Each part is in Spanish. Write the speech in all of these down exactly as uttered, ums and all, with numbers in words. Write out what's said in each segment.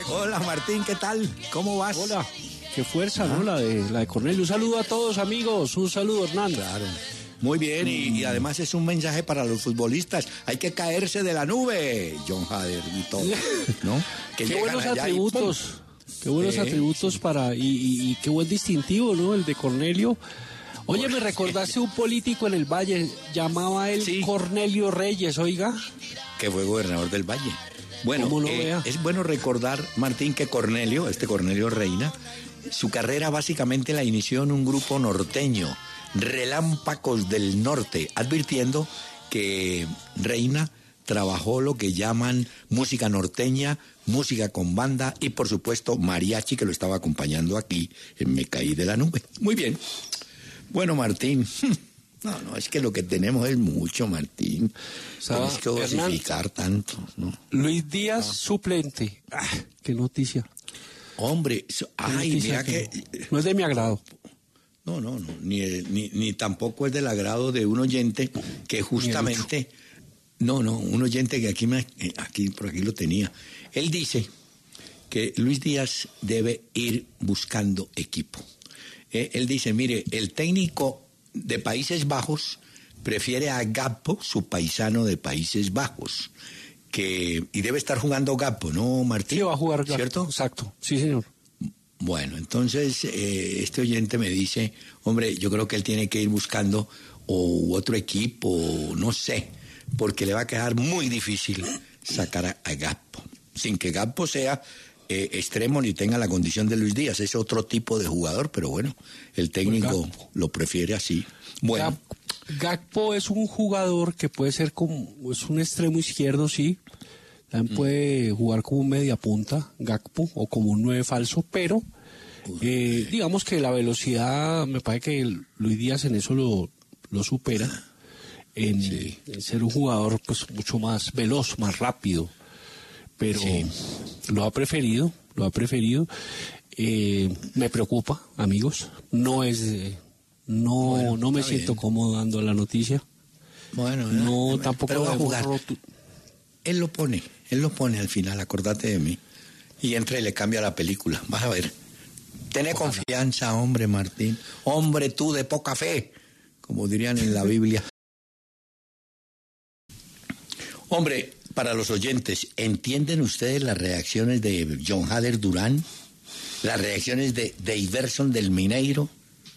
Hola Martín, ¿qué tal? ¿Cómo vas? Hola, qué fuerza, ¿Ah? ¿no? La de, la de Cornelio. Un saludo a todos, amigos. Un saludo, Hernán. Claro. Muy bien, y, y además es un mensaje para los futbolistas. Hay que caerse de la nube, John Hader y todo, ¿no? Que qué buenos atributos, y... qué buenos sí, atributos sí. para, y, y, y qué buen distintivo, ¿no? El de Cornelio. Oye, me recordaste un político en el Valle, llamaba él sí. Cornelio Reyes, oiga. Que fue gobernador del Valle. Bueno, eh, es bueno recordar, Martín, que Cornelio, este Cornelio Reina, su carrera básicamente la inició en un grupo norteño, Relámpagos del Norte, advirtiendo que Reina trabajó lo que llaman música norteña, música con banda y, por supuesto, mariachi, que lo estaba acompañando aquí en Me Caí de la Nube. Muy bien. Bueno, Martín... No, no, es que lo que tenemos es mucho, Martín. Tienes que dosificar tanto, ¿no? Luis Díaz, ah. suplente. Ah, qué noticia. Hombre, so, ay, noticia mira que... que... No es de mi agrado. No, no, no, ni, ni, ni tampoco es del agrado de un oyente que justamente... No, no, un oyente que aquí, me, aquí, por aquí lo tenía. Él dice que Luis Díaz debe ir buscando equipo. Eh, él dice, mire, el técnico... de Países Bajos prefiere a Gakpo, su paisano de Países Bajos, que y debe estar jugando Gakpo, ¿no, Martín? Sí, va a jugar Gakpo, ¿cierto? Exacto, sí, señor. Bueno, entonces eh, este oyente me dice, hombre, yo creo que él tiene que ir buscando o otro equipo, no sé, porque le va a quedar muy difícil sacar a, a Gakpo, sin que Gakpo sea... Eh, extremo ni tenga la condición de Luis Díaz, es otro tipo de jugador, pero bueno, el técnico Gakpo lo prefiere así. Bueno, Gakpo es un jugador que puede ser como, es un extremo izquierdo, sí, también mm. puede jugar como un media punta, Gakpo, o como un nueve falso, pero eh, digamos que la velocidad, me parece que el, Luis Díaz en eso lo, lo supera, en, sí. en ser un jugador pues mucho más veloz, más rápido. Pero sí. lo ha preferido, lo ha preferido. Eh, me preocupa, amigos. No es, eh, no, bueno, no me siento bien. cómodo dando la noticia. Bueno, no, no tampoco pero va a jugar. Rotu... Él lo pone, él lo pone al final. Acordate de mí. Y entra y le cambia la película. Vas a ver. Tené Ojalá. confianza, hombre, Martín. Hombre, tú de poca fe, como dirían en la Biblia. Hombre. Para los oyentes, ¿entienden ustedes las reacciones de John Hader Durán? ¿Las reacciones de, de Iverson del Mineiro?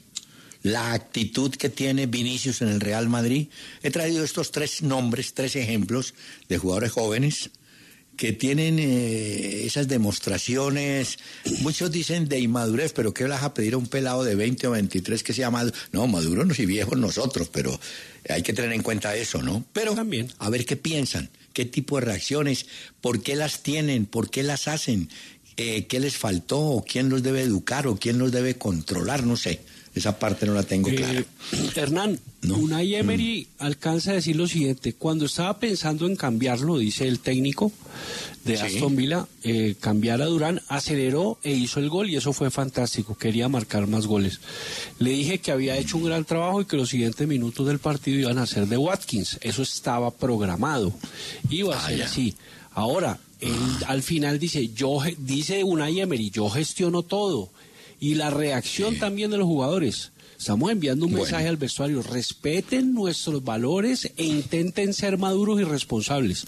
¿La actitud que tiene Vinicius en el Real Madrid? He traído estos tres nombres, tres ejemplos de jugadores jóvenes que tienen eh, esas demostraciones. Muchos dicen de inmadurez, pero ¿qué le vas a pedir a un pelado de veinte o veintitrés que sea maduro? No, maduros y viejos nosotros, pero hay que tener en cuenta eso, ¿no? Pero también, a ver qué piensan. ¿Qué tipo de reacciones? ¿Por qué las tienen? ¿Por qué las hacen? Eh, ¿Qué les faltó? ¿O quién los debe educar? ¿O quién los debe controlar? No sé. Esa parte no la tengo eh, clara. Hernán, ¿no? Unai Emery mm. alcanza a decir lo siguiente. Cuando estaba pensando en cambiarlo, dice el técnico de sí. Aston Villa, eh, cambiar a Durán, aceleró e hizo el gol y eso fue fantástico. Quería marcar más goles. Le dije que había hecho un gran trabajo y que los siguientes minutos del partido iban a ser de Watkins. Eso estaba programado. Iba a ah, ser ya. así. Ahora, él, al final dice, yo dice Unai Emery, yo gestiono todo. Y la reacción sí. también de los jugadores. Estamos enviando un mensaje bueno. al vestuario. Respeten nuestros valores e intenten ser maduros y responsables.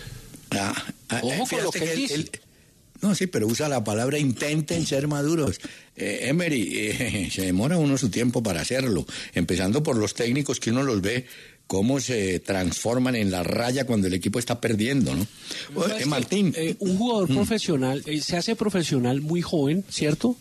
Ah, ah, Ojo con lo que, que él dice. Él, no, sí, pero usa la palabra intenten ser maduros. Eh, Emery, eh, se demora uno su tiempo para hacerlo. Empezando por los técnicos que uno los ve cómo se transforman en la raya cuando el equipo está perdiendo, ¿no? no eh, Martín. Que, eh, un jugador mm. profesional, eh, se hace profesional muy joven, ¿cierto?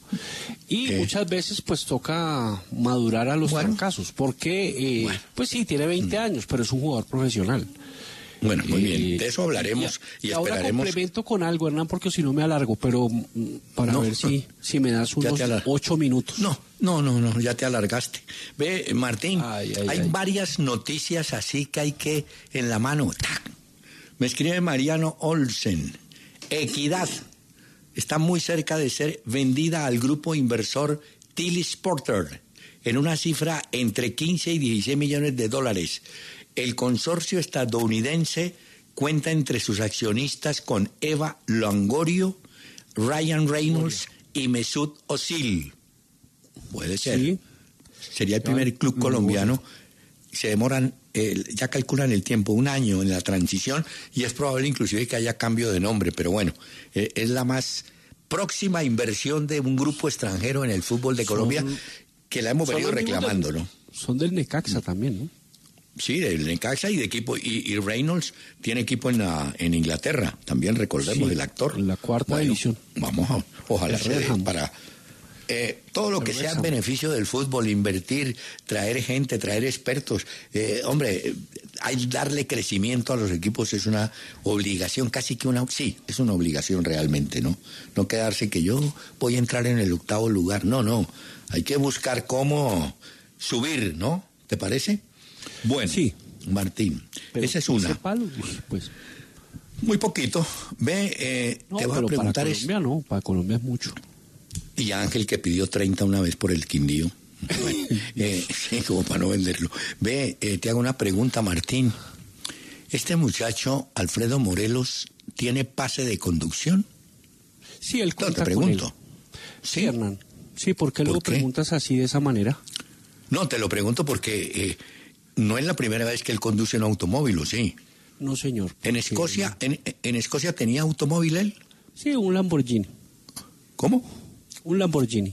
Y ¿Qué? muchas veces pues toca madurar a los bueno. fracasos, porque, eh, bueno. pues sí, tiene veinte mm. años, pero es un jugador profesional. Bueno, muy bien, eh, de eso hablaremos y, y, y esperaremos. Ahora complemento con algo, Hernán, porque si no me alargo, pero para no, ver si, si me das unos ocho minutos. No, no, no, no, ya te alargaste. Ve, Martín, ay, ay, hay ay. varias noticias así que hay que en la mano. ¡Tac! Me escribe Mariano Olsen. Equidad está muy cerca de ser vendida al grupo inversor Tillis Porter en una cifra entre quince y dieciséis millones de dólares. El consorcio estadounidense cuenta entre sus accionistas con Eva Longorio, Ryan Reynolds y Mesut Özil. Puede ser. Sí. Sería el primer club colombiano. Se demoran, eh, ya calculan el tiempo, un año en la transición, y es probable inclusive que haya cambio de nombre, pero bueno, eh, es la más próxima inversión de un grupo extranjero en el fútbol de Colombia, son, que la hemos venido reclamando, del, ¿no? Son del Necaxa también, ¿no? Sí, del Necaxa y de equipo, y, y Reynolds tiene equipo en la, en Inglaterra, también recordemos, sí, el actor. En la cuarta bueno, división. Vamos a, ojalá se dé para... Eh, todo lo que sea en beneficio del fútbol, invertir, traer gente, traer expertos, eh, hombre, hay darle crecimiento a los equipos es una obligación, casi que una, sí, es una obligación realmente, ¿no? No quedarse que yo voy a entrar en el octavo lugar, no, no, hay que buscar cómo subir, ¿no? ¿Te parece? Bueno, sí, Martín, pero esa es una. Palo, pues. Muy poquito, ve, eh, no, te voy a preguntar para Colombia es... no, para Colombia es mucho. Y Ángel que pidió treinta una vez por el Quindío. Bueno, eh, sí, como para no venderlo. Ve, eh, te hago una pregunta, Martín. ¿Este muchacho, Alfredo Morelos, tiene pase de conducción? Sí, él cuenta no, te pregunto. Con él. Sí, Hernán. Sí, ¿por qué luego preguntas así de esa manera? No, te lo pregunto porque eh, no es la primera vez que él conduce un automóvil, ¿o sí? No, señor. ¿En Escocia, en, en Escocia tenía automóvil él? Sí, un Lamborghini. ¿Cómo? Un Lamborghini.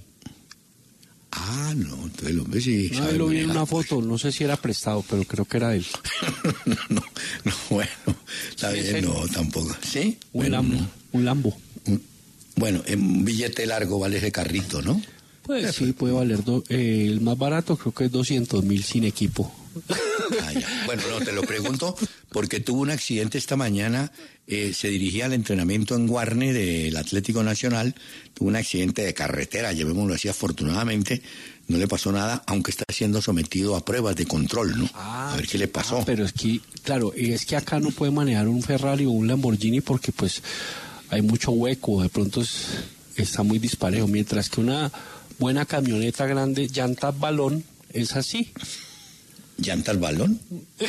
Ah, no, entonces el hombre sí. No, lo vi en una foto, no sé si era prestado, pero creo que era él. no, no, bueno, está sí, bien, no, tampoco. ¿Sí? Un bueno, Lambo, no. un Lambo. Bueno, en un billete largo vale ese carrito, ¿no? Pues sí, puede valer, do, eh, el más barato creo que es doscientos mil sin equipo. Ah, ya. Bueno, no, te lo pregunto porque tuvo un accidente esta mañana, eh, se dirigía al entrenamiento en Guarne del Atlético Nacional, tuvo un accidente de carretera, llevémoslo así, afortunadamente no le pasó nada, aunque está siendo sometido a pruebas de control, ¿no? Ah, a ver qué le pasó. Ah, pero es que, claro, es que acá no puede manejar un Ferrari o un Lamborghini porque pues hay mucho hueco, de pronto es, está muy disparejo, mientras que una buena camioneta grande, llantas balón, es así. ¿Llantas balón?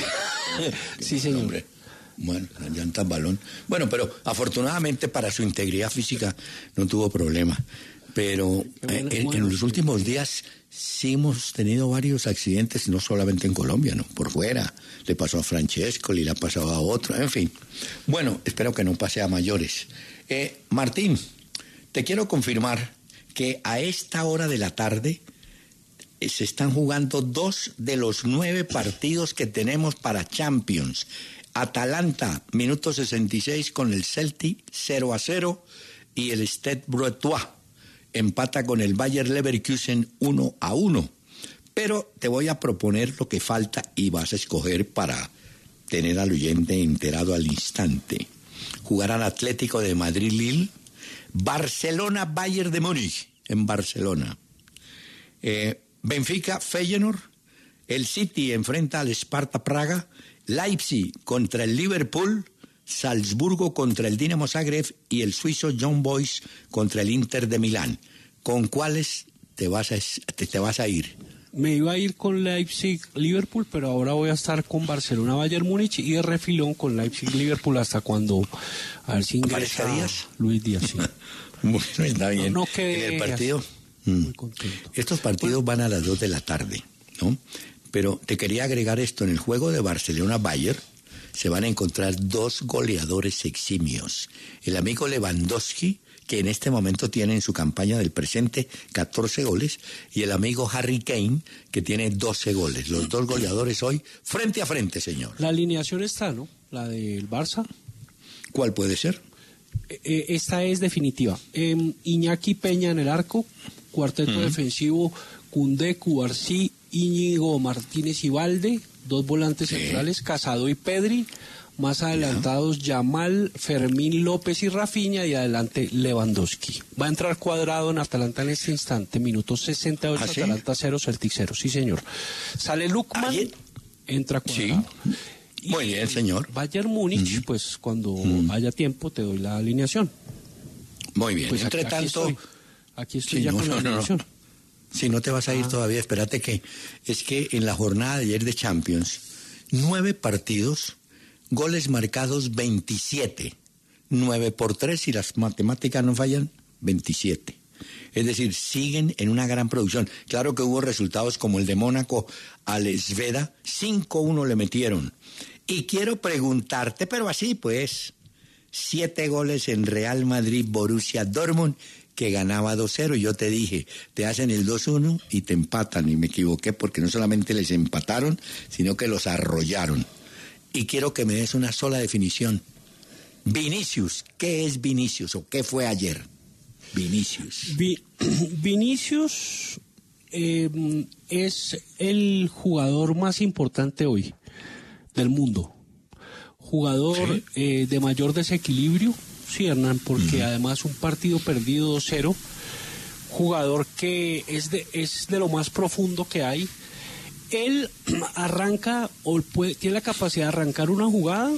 Sí, señor. Hombre. Bueno, las llantas balón. Bueno, pero afortunadamente para su integridad física no tuvo problema. Pero bueno, en, bueno, en los últimos días sí hemos tenido varios accidentes, no solamente en Colombia, no, por fuera. Le pasó a Francesco, le ha pasado a otro, en fin. Bueno, espero que no pase a mayores. Eh, Martín, te quiero confirmar que a esta hora de la tarde se están jugando dos de los nueve partidos que tenemos para Champions. Atalanta, minuto sesenta y seis con el Celtic, cero a cero, y el Stade Brestois empata con el Bayer Leverkusen uno a uno. Pero te voy a proponer lo que falta y vas a escoger para tener al oyente enterado al instante. Jugarán Atlético de Madrid-Lille, Barcelona-Bayern de Múnich en Barcelona. Eh... Benfica, Feyenoord, el City enfrenta al Sparta Praga, Leipzig contra el Liverpool, Salzburgo contra el Dinamo Zagreb y el suizo Young Boys contra el Inter de Milán. ¿Con cuáles te vas a, te, te vas a ir? Me iba a ir con Leipzig, Liverpool, pero ahora voy a estar con Barcelona, Bayern Múnich y de refilón con Leipzig, Liverpool hasta cuando a ver si ingresa Luis Díaz. Sí. Bueno, está bien. No, no quede en el partido. Muy contento. Estos partidos van a las dos de la tarde, ¿no? Pero te quería agregar esto, en el juego de Barcelona-Bayern se van a encontrar dos goleadores eximios. El amigo Lewandowski, que en este momento tiene en su campaña del presente catorce goles, y el amigo Harry Kane, que tiene doce goles. Los dos goleadores hoy frente a frente, señor. La alineación está, ¿no? La del Barça. ¿Cuál puede ser? Eh, esta es definitiva. Eh, Iñaki Peña en el arco. Cuarteto uh-huh. defensivo, Koundé, Cubarsí, Íñigo Martínez y Valde, dos volantes sí. centrales, Casado y Pedri, más adelantados yeah. Yamal, Fermín López y Rafinha, y adelante Lewandowski. Va a entrar Cuadrado en Atalanta en este instante, minuto sesenta y ocho, ¿ah, sí? Atalanta cero, Celtic cero, sí señor. Sale Lukman, ¿Ayer? entra Cuadrado. Sí. Muy bien, señor. Bayern Múnich, uh-huh. pues cuando uh-huh. haya tiempo te doy la alineación. Muy bien, pues entre aquí, tanto... Aquí estoy, aquí estoy sí, ya no, con no, la alineación. No, no. Si no te vas a ir ah. todavía, espérate que... Es que en la jornada de ayer de Champions, nueve partidos, goles marcados veintisiete. Nueve por tres, si las matemáticas no fallan, veintisiete. Es decir, siguen en una gran producción. Claro que hubo resultados como el de Mónaco al Sveda, cinco uno le metieron. Y quiero preguntarte, pero así pues, siete goles en Real Madrid, Borussia Dortmund, que ganaba dos cero. Yo te dije, te hacen el dos uno y te empatan. Y me equivoqué porque no solamente les empataron, sino que los arrollaron. Y quiero que me des una sola definición. Vinicius, ¿qué es Vinicius o qué fue ayer? Vinicius. Vi, Vinicius eh, es el jugador más importante hoy del mundo. Jugador ¿sí? eh, de mayor desequilibrio, sí, Hernán, porque uh-huh. además un partido perdido dos cero. Jugador que es de, es de lo más profundo que hay. Él arranca o puede, tiene la capacidad de arrancar una jugada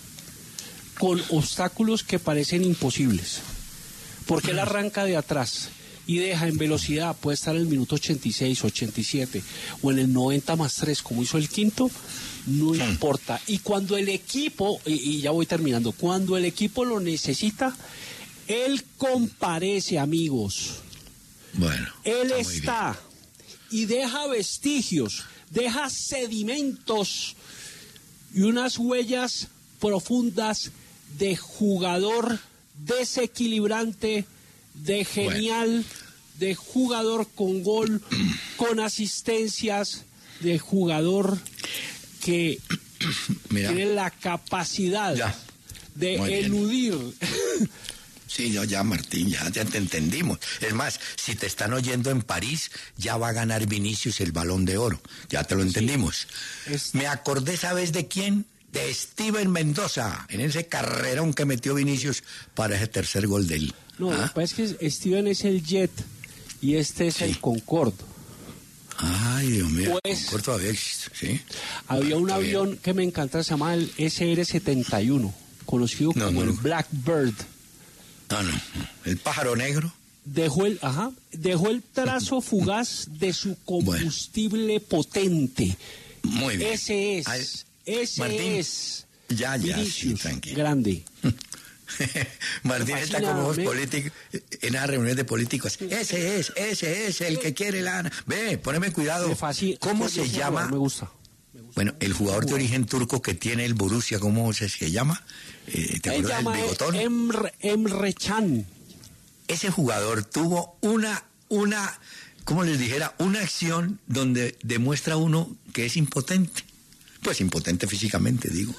con obstáculos que parecen imposibles. Porque él arranca de atrás y deja en velocidad, puede estar en el minuto ochenta y seis, ochenta y siete o en el noventa más tres, como hizo el quinto, no sí. importa. Y cuando el equipo, y, y ya voy terminando, cuando el equipo lo necesita, él comparece, amigos. Bueno, él está, está y deja vestigios, deja sedimentos y unas huellas profundas de jugador desequilibrante, de genial, bueno. de jugador con gol, con asistencias, de jugador que Mira. tiene la capacidad ya. de Muy eludir. Sí, yo ya, Martín, ya, ya te entendimos. Es más, si te están oyendo en París, ya va a ganar Vinicius el Balón de Oro. Ya te lo entendimos. Sí. Es... Me acordé, ¿sabes de quién? De Steven Mendoza, en ese carrerón que metió Vinicius para ese tercer gol de él. No, ¿Ah? Lo que pasa es que Steven es el Jet y este es sí. el Concorde. Ay, Dios mío, pues, Concorde todavía existe, ¿sí? Había un avión bien. que me encanta, se llama el S R setenta y uno, conocido no, como no, el no. Blackbird. No, no, el pájaro negro. Dejó el, ajá, dejó el trazo fugaz de su combustible bueno. potente. Muy bien. Ese es... Ay, Ese Martín, es ya, ya, Vinicius, sí, tranquilo. Grande. Martín está como voz político en las reuniones de políticos. Ese es, ese es el que quiere lana. Ve, poneme cuidado. Fascina, ¿Cómo se me llama? Me gusta. Me gusta. Bueno, el jugador de origen turco que tiene el Borussia, ¿cómo se, se llama? Eh, ¿Te acuerdas del bigotón? Emre, Emre Can. Ese jugador tuvo una, una, ¿cómo les dijera? Una acción donde demuestra uno que es impotente. Pues impotente físicamente, digo.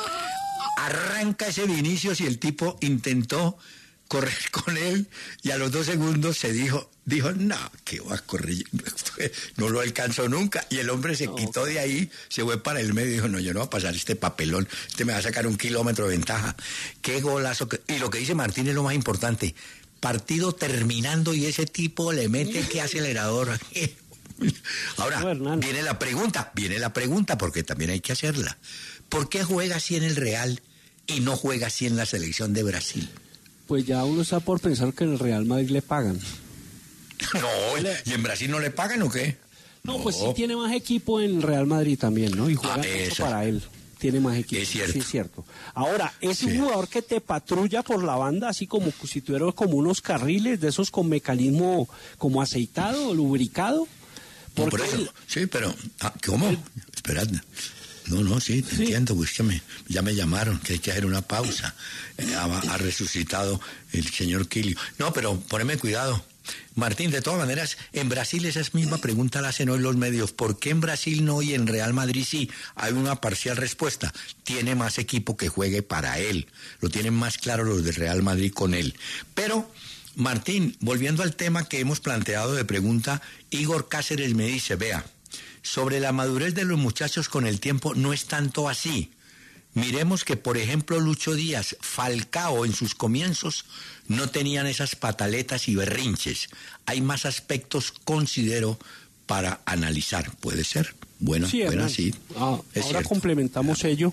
Arranca ese Vinicius y el tipo intentó correr con él y a los dos segundos se dijo, dijo, no, que va a correr, no lo alcanzó nunca. Y el hombre se no, quitó de ahí, se fue para el medio y dijo, no, yo no voy a pasar este papelón, este me va a sacar un kilómetro de ventaja. Qué golazo. Que... Y lo que dice Martín es lo más importante, partido terminando y ese tipo le mete qué acelerador. Ahora, bueno, viene la pregunta, viene la pregunta, porque también hay que hacerla. ¿Por qué juega así en el Real y no juega así en la selección de Brasil? Pues ya uno está por pensar que en el Real Madrid le pagan. No, ¿y en Brasil no le pagan o qué? No, no. Pues sí tiene más equipo en Real Madrid también, ¿no? Y juega ah, eso para él. Tiene más equipo. Es cierto. Sí, es cierto. Ahora, es sí. un jugador que te patrulla por la banda, así como si tuvieras como unos carriles de esos con mecanismo como aceitado, lubricado. No, por eso, él, sí, pero, ah, ¿cómo? Él, Esperad. No, no, sí, te sí. entiendo, pues que me, ya me llamaron, que hay que hacer una pausa. Eh, ha, ha resucitado el señor Quilio. No, pero poneme cuidado. Martín, de todas maneras, en Brasil esa misma pregunta la hacen hoy los medios. ¿Por qué en Brasil no y en Real Madrid sí? Hay una parcial respuesta. Tiene más equipo que juegue para él. Lo tienen más claro los de Real Madrid con él. Pero... Martín, volviendo al tema que hemos planteado de pregunta, Igor Cáceres me dice, vea, sobre la madurez de los muchachos con el tiempo no es tanto así. Miremos que, por ejemplo, Lucho Díaz, Falcao en sus comienzos no tenían esas pataletas y berrinches. Hay más aspectos, considero, para analizar. ¿Puede ser? Bueno, sí, bueno, sí. Ah, ahora cierto. Complementamos ello.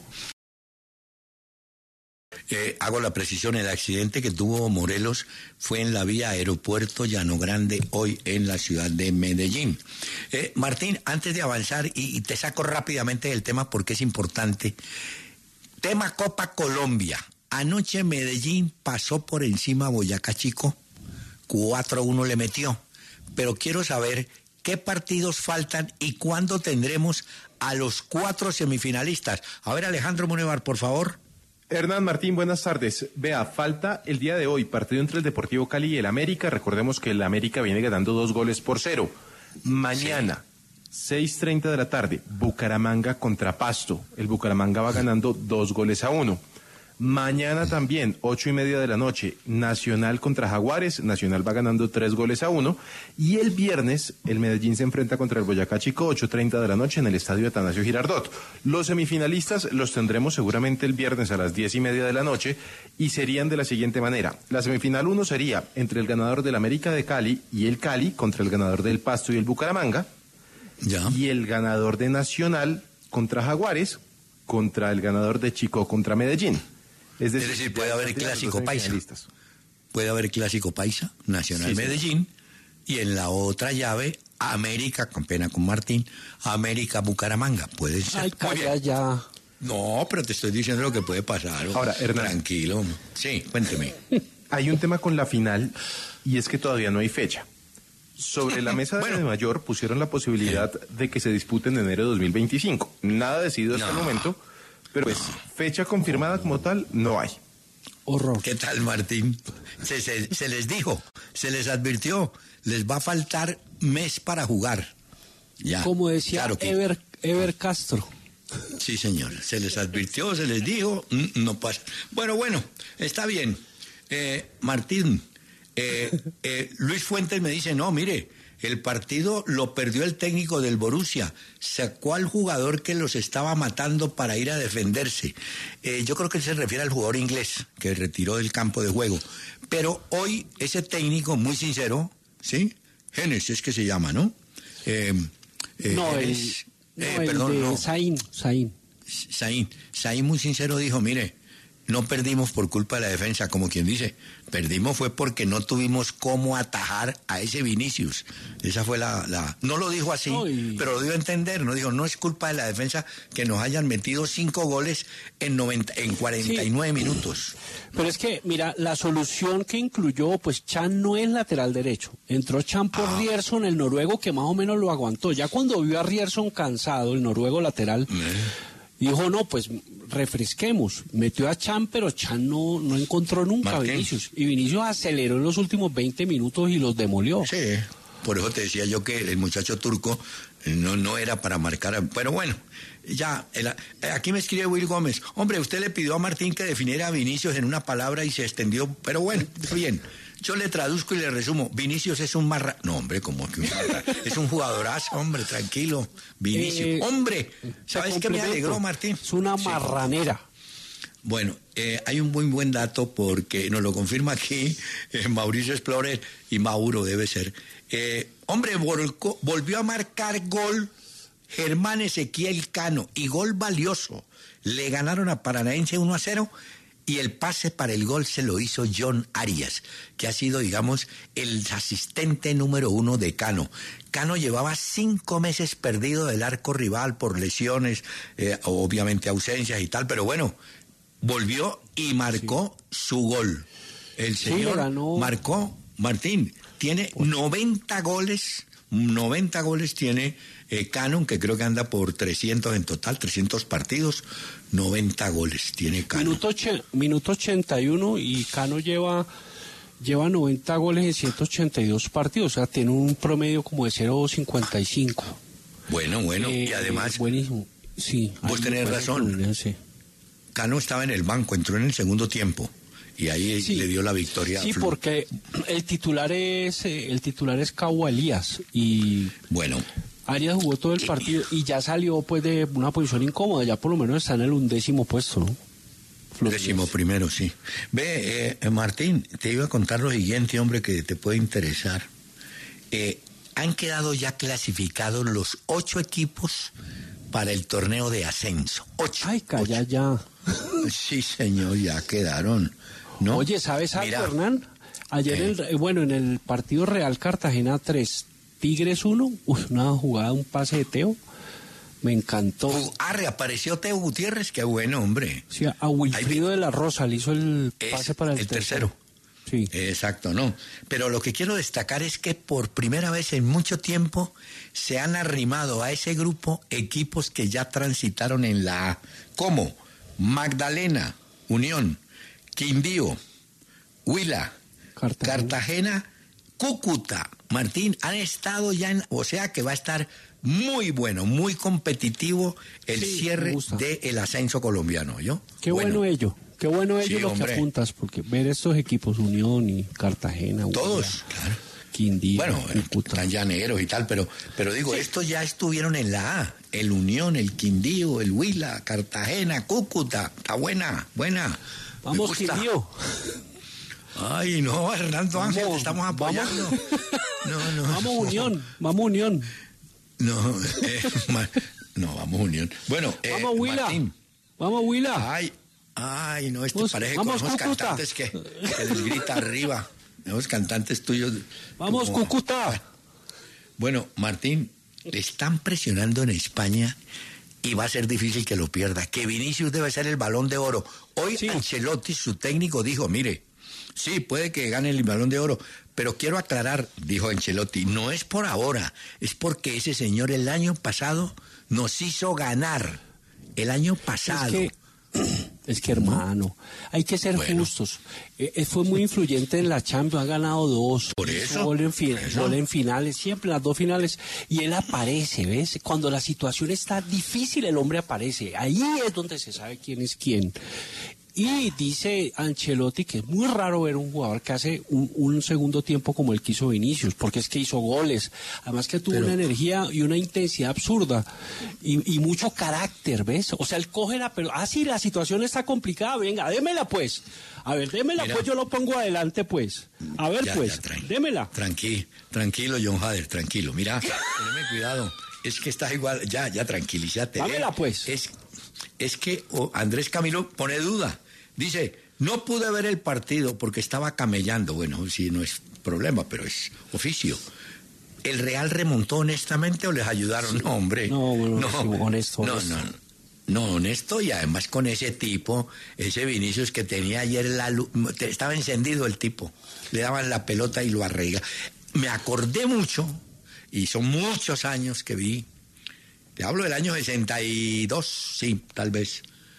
Eh, hago la precisión, el accidente que tuvo Morelos fue en la vía Aeropuerto Llano Grande, hoy en la ciudad de Medellín. Eh, Martín, antes de avanzar, y, y te saco rápidamente del tema porque es importante, tema Copa Colombia. Anoche Medellín pasó por encima a Boyacá Chico cuatro a uno le metió. Pero quiero saber qué partidos faltan y cuándo tendremos a los cuatro semifinalistas. A ver, Alejandro Munevar, por favor. Hernán Martín, buenas tardes. Vea, falta el día de hoy, partido entre el Deportivo Cali y el América. Recordemos que el América viene ganando dos goles por cero. Mañana, sí. seis treinta de la tarde, Bucaramanga contra Pasto. El Bucaramanga va ganando dos goles a uno. Mañana también, ocho y media de la noche, Nacional contra Jaguares. Nacional va ganando tres goles a uno. Y el viernes, el Medellín se enfrenta contra el Boyacá Chico, ocho treinta de la noche, en el estadio Atanasio Girardot. Los semifinalistas los tendremos seguramente el viernes a las diez y media de la noche y serían de la siguiente manera. La semifinal uno sería entre el ganador del América de Cali y el Cali contra el ganador del Pasto y el Bucaramanga. Ya. Y el ganador de Nacional contra Jaguares contra el ganador de Chico contra Medellín. Es decir, es decir, puede haber clásico paisa. Puede haber clásico paisa, Nacional sí, Medellín, sí. Y en la otra llave, América, con pena con Martín, América Bucaramanga. Puede ser. Ay, calla ya. No, pero te estoy diciendo lo que puede pasar. Ahora, Hernán. Tranquilo. Sí, cuénteme. Hay un tema con la final y es que todavía no hay fecha. Sobre la mesa bueno. de Mayor pusieron la posibilidad de que se dispute en enero de dos mil veinticinco. Nada decidido hasta no. el momento. Pero pues, fecha confirmada como tal, no hay. Horror. ¿Qué tal, Martín? Se, se, se les dijo, se les advirtió, les va a faltar mes para jugar. Ya. Como decía claro que... Ever, Ever Castro. Sí, señor, se les advirtió, se les dijo, no pasa. Bueno, bueno, está bien. Eh, Martín, eh, eh, Luis Fuentes me dice, no, mire, el partido lo perdió el técnico del Borussia, sacó al jugador que los estaba matando para ir a defenderse. Eh, yo creo que él se refiere al jugador inglés que retiró del campo de juego. Pero hoy ese técnico, muy sincero, ¿sí? Genes es que se llama, ¿no? Eh, eh, no, Genes, el, eh, no, perdón, el de no. Saín, Saín. Saín, Saín muy sincero dijo, mire, no perdimos por culpa de la defensa, como quien dice, perdimos fue porque no tuvimos cómo atajar a ese Vinicius. Esa fue la... la... No lo dijo así, no, y... pero lo dio a entender, no dijo, no es culpa de la defensa que nos hayan metido cinco goles en, noventa, en cuarenta y nueve sí. minutos. Pero es que, mira, la solución que incluyó, pues Chan no es lateral derecho. Entró Chan por ah. Rierson, el noruego, que más o menos lo aguantó. Ya cuando vio a Rierson cansado, el noruego lateral... Eh. Dijo, no, pues refresquemos. Metió a Chan, pero Chan no, no encontró nunca Martín. a Vinicius. Y Vinicius aceleró en los últimos veinte minutos y los demolió. Sí, por eso te decía yo que el muchacho turco no, no era para marcar. Pero bueno, ya, el, aquí me escribe Will Gómez. Hombre, usted le pidió a Martín que definiera a Vinicius en una palabra y se extendió. Pero bueno, bien. Yo le traduzco y le resumo. Vinicius es un marra... No, hombre, como que un marra... Es un jugadorazo, hombre, tranquilo. Vinicius. Eh, hombre, ¿sabes qué me alegró, Martín? Es una marranera. Sí. Bueno, eh, hay un muy buen dato porque nos lo confirma aquí eh, Mauricio Explorer y Mauro debe ser. Eh, hombre, volcó, volvió a marcar gol Germán Ezequiel Cano y gol valioso. Le ganaron a Paranaense uno a cero. Y el pase para el gol se lo hizo John Arias, que ha sido, digamos, el asistente número uno de Cano. Cano llevaba cinco meses perdido del arco rival por lesiones, eh, obviamente ausencias y tal, pero bueno, volvió y marcó sí. su gol. El señor sí, ganó... marcó, Martín, tiene noventa goles, noventa goles tiene eh, Cano, que creo que anda por trescientos en total, trescientos partidos. noventa goles tiene Cano. Minuto, och- minuto ochenta y uno y Cano lleva, lleva noventa goles en ciento ochenta y dos partidos, o sea, tiene un promedio como de cero punto cincuenta y cinco. Bueno, bueno, eh, y además... Buenísimo, sí. Vos tenés razón. Sí. Cano estaba en el banco, entró en el segundo tiempo y ahí sí. le dio la victoria. Sí, porque el titular es el titular es Cabo Elías y... Bueno... Arias jugó todo el partido y ya salió pues de una posición incómoda, ya por lo menos está en el undécimo puesto, ¿no? Décimo primero, sí. Ve, eh, Martín, te iba a contar lo siguiente, hombre, que te puede interesar. Eh, han quedado ya clasificados los ocho equipos para el torneo de ascenso. Ocho. Ay, calla ocho. ya. Sí, señor, ya quedaron, ¿no? Oye, ¿sabes algo, Mira, Hernán? Ayer, eh. el, bueno, en el partido Real Cartagena tres, Tigres uno, uy, una jugada, un pase de Teo, me encantó. Ah, reapareció Teo Gutiérrez, qué bueno, hombre. Sí, a Wilfrido de la Rosa le hizo el pase es para el, el tercero. tercero. Sí. Exacto, no. Pero lo que quiero destacar es que por primera vez en mucho tiempo se han arrimado a ese grupo equipos que ya transitaron en la A, como Magdalena, Unión, Quindío, Huila, Cartagena, Cartagena Cúcuta. Martín, han estado ya en... O sea que va a estar muy bueno, muy competitivo el sí, cierre del ascenso colombiano, ¿yo? Qué bueno, bueno ello. Qué bueno ello sí, lo hombre. que apuntas, porque ver estos equipos, Unión y Cartagena... Todos, Huila, claro. Quindío, bueno, Cúcuta. Están llaneros y tal, pero, pero digo, sí. estos ya estuvieron en la A. El Unión, el Quindío, el Huila, Cartagena, Cúcuta. Está buena, buena. Vamos, Quindío. Ay, no, Hernando Ángel, vamos, te estamos apoyando. Vamos, no, no, vamos no. Unión, vamos Unión. No, eh, no, vamos Unión. Bueno, eh, vamos Huila, Martín. Vamos Huila. Ay, ay, no, este vamos, parece vamos, con unos Cúcuta. cantantes que, que les grita arriba. Los cantantes tuyos. Vamos, como, Cúcuta. Bueno, Martín, le están presionando en España y va a ser difícil que lo pierda. Que Vinicius debe ser el Balón de Oro. Hoy sí. Ancelotti, su técnico, dijo, mire, sí, puede que gane el Balón de Oro, pero quiero aclarar, dijo Ancelotti, no es por ahora, es porque ese señor el año pasado nos hizo ganar. El año pasado. Es que, es que hermano, hay que ser bueno. justos. Eh, fue muy influyente en la Champions, ha ganado dos. Por eso. Gol en, fin, eso. Gol en finales, siempre las dos finales. Y él aparece, ¿ves? Cuando la situación está difícil, el hombre aparece. Ahí es donde se sabe quién es quién. Y dice Ancelotti que es muy raro ver un jugador que hace un, un segundo tiempo como el que hizo Vinicius, porque es que hizo goles, además que tuvo Pero... una energía y una intensidad absurda y, y mucho carácter, ¿ves? O sea, él coge la pero ah, sí, la situación está complicada, venga, démela pues, a ver, démela Mira. pues, yo lo pongo adelante pues, a ver ya, pues, ya, démela. Tranquilo, tranquilo John Hader, tranquilo, mira, teneme cuidado, es que estás igual, ya, ya tranquilízate. Dámela pues. Es, es que oh, Andrés Camilo pone duda. Dice, no pude ver el partido porque estaba camellando. Bueno, sí, no es problema, pero es oficio. ¿El Real remontó honestamente o les ayudaron? Sí. No, hombre. No, bueno, no, sí, honesto, no, honesto. no, no, honesto y además con ese tipo, ese Vinicius que tenía ayer la luz, estaba encendido el tipo. Le daban la pelota y lo arregla. Me acordé mucho, y son muchos años que vi, te hablo del año sesenta y dos, sí, tal vez.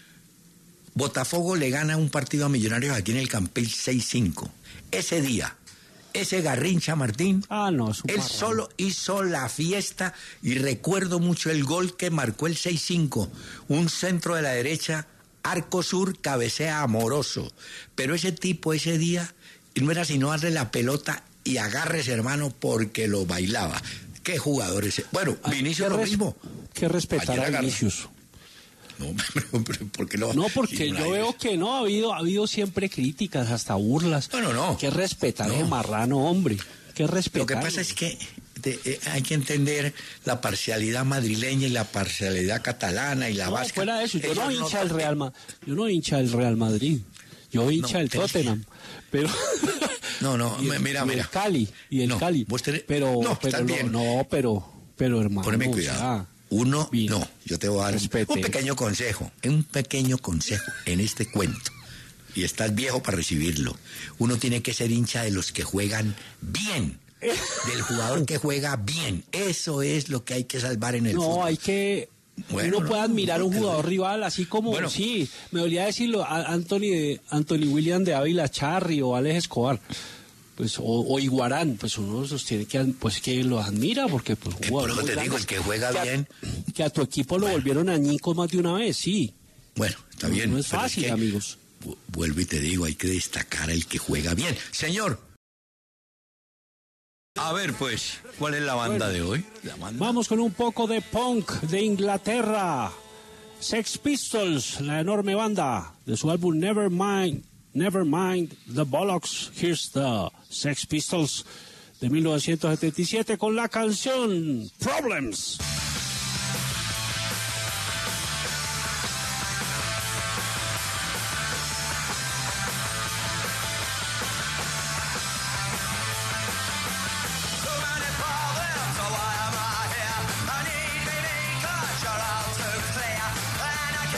Botafogo le gana un partido a Millonarios aquí en el Campín seis cinco. Ese día, ese Garrincha Martín, ah, no, él solo hizo la fiesta y recuerdo mucho el gol que marcó el seis cinco. Un centro de la derecha, arco sur, cabecea amoroso. Pero ese tipo ese día no era sino darle la pelota y agárrese, hermano, porque lo bailaba. ¿Qué jugador ese? Bueno, Vinicius lo mismo. Que respetar a Vinicius. No, pero ¿por qué no? No, porque yo veo que no, ha habido, ha habido siempre críticas, hasta burlas. No, no, no. Que respetar no. a marrano, hombre. Que respetar. Lo que pasa es que de, eh, hay que entender la parcialidad madrileña y la parcialidad catalana y la no, vasca. Fuera de eso, yo no hincha el Real Madrid. Yo no hincha el Real Madrid. Yo hincha no, el Tottenham. Pero no, no, y, mira, y mira. El Cali y el no, Cali. Tenés... Pero, no, pero no, bien. no, pero, pero hermano. Poneme cuidado. O sea, Uno, bien. no, yo te voy a dar Respete. un pequeño consejo, un pequeño consejo en este cuento. Y estás viejo para recibirlo. Uno tiene que ser hincha de los que juegan bien. Del jugador que juega bien. Eso es lo que hay que salvar en el no, fútbol. No, hay que... Bueno, uno puede no, admirar a un jugador no. rival, así como, bueno, sí, me olvidé decirlo, Anthony, Anthony William de Ávila Charri o Alex Escobar. Pues, o, o Iguarán, pues uno sostiene que, pues, que lo admira, porque pues, un jugador muy te digo, el que juega que bien. A, que a tu equipo lo bueno. volvieron añicos más de una vez, sí. Bueno, está bien. No es fácil, es que, amigos. Vuelvo y te digo, hay que destacar al que juega bien. Señor. A ver, pues, ¿cuál es la banda bueno, de hoy? ¿La banda? Vamos con un poco de punk de Inglaterra. Sex Pistols, la enorme banda de su álbum Nevermind. Nevermind the Bollocks. Here's the Sex Pistols de mil novecientos setenta y siete con la canción Problems.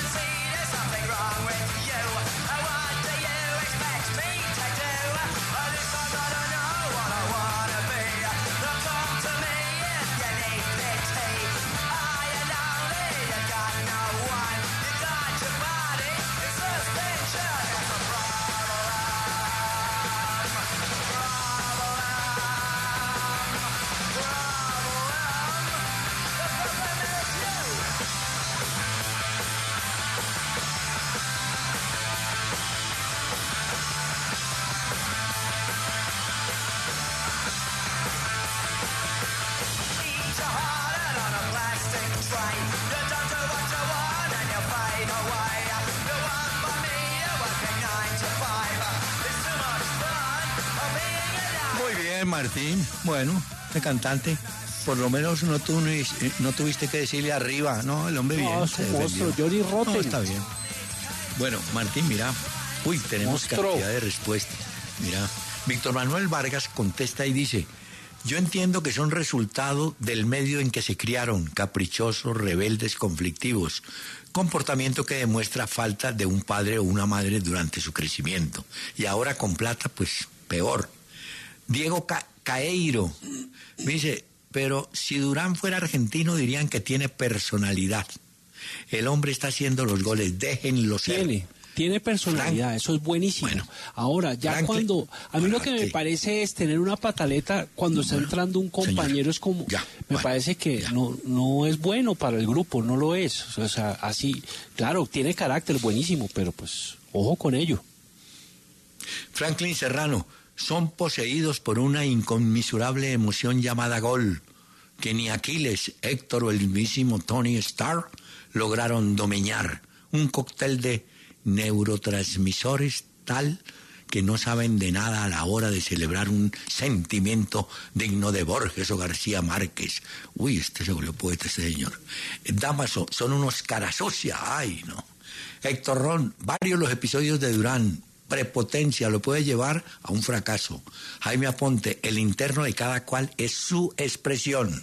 Wrong with you. What do you expect me to do? bien, Martín. Bueno, este cantante, por lo menos no, tu, no tuviste que decirle arriba, ¿no? El hombre bien. No, es un monstruo, Johnny Rotten. No, está bien. Bueno, Martín, mira. Uy, tenemos monstruo. Cantidad de respuestas. Mira, Víctor Manuel Vargas contesta y dice: yo entiendo que son resultado del medio en que se criaron, caprichosos, rebeldes, conflictivos, comportamiento que demuestra falta de un padre o una madre durante su crecimiento. Y ahora con plata, pues peor. Diego Ca Caeiro me dice: pero si Durán fuera argentino dirían que tiene personalidad. El hombre está haciendo los goles, déjenlo ser. Tiene. Tiene personalidad, Frank, eso es buenísimo. Bueno, ahora, ya Frank, cuando... A mí bueno, lo que me sí. parece es tener una pataleta cuando está entrando un compañero, señor, es como... Ya, me bueno, parece que no, no es bueno para el grupo, no lo es. O sea, así, claro, tiene carácter buenísimo, pero pues, ojo con ello. Franklin Serrano, son poseídos por una inconmensurable emoción llamada gol, que ni Aquiles, Héctor o el mismísimo Tony Starr lograron domeñar. Un cóctel de neurotransmisores tal que no saben de nada a la hora de celebrar un sentimiento digno de Borges o García Márquez. Uy, este se volvió poeta este señor. Damaso, son unos cara sucia, ay no. Héctor Ron, varios los episodios de Durán, prepotencia, lo puede llevar a un fracaso. Jaime Aponte, el interno de cada cual es su expresión.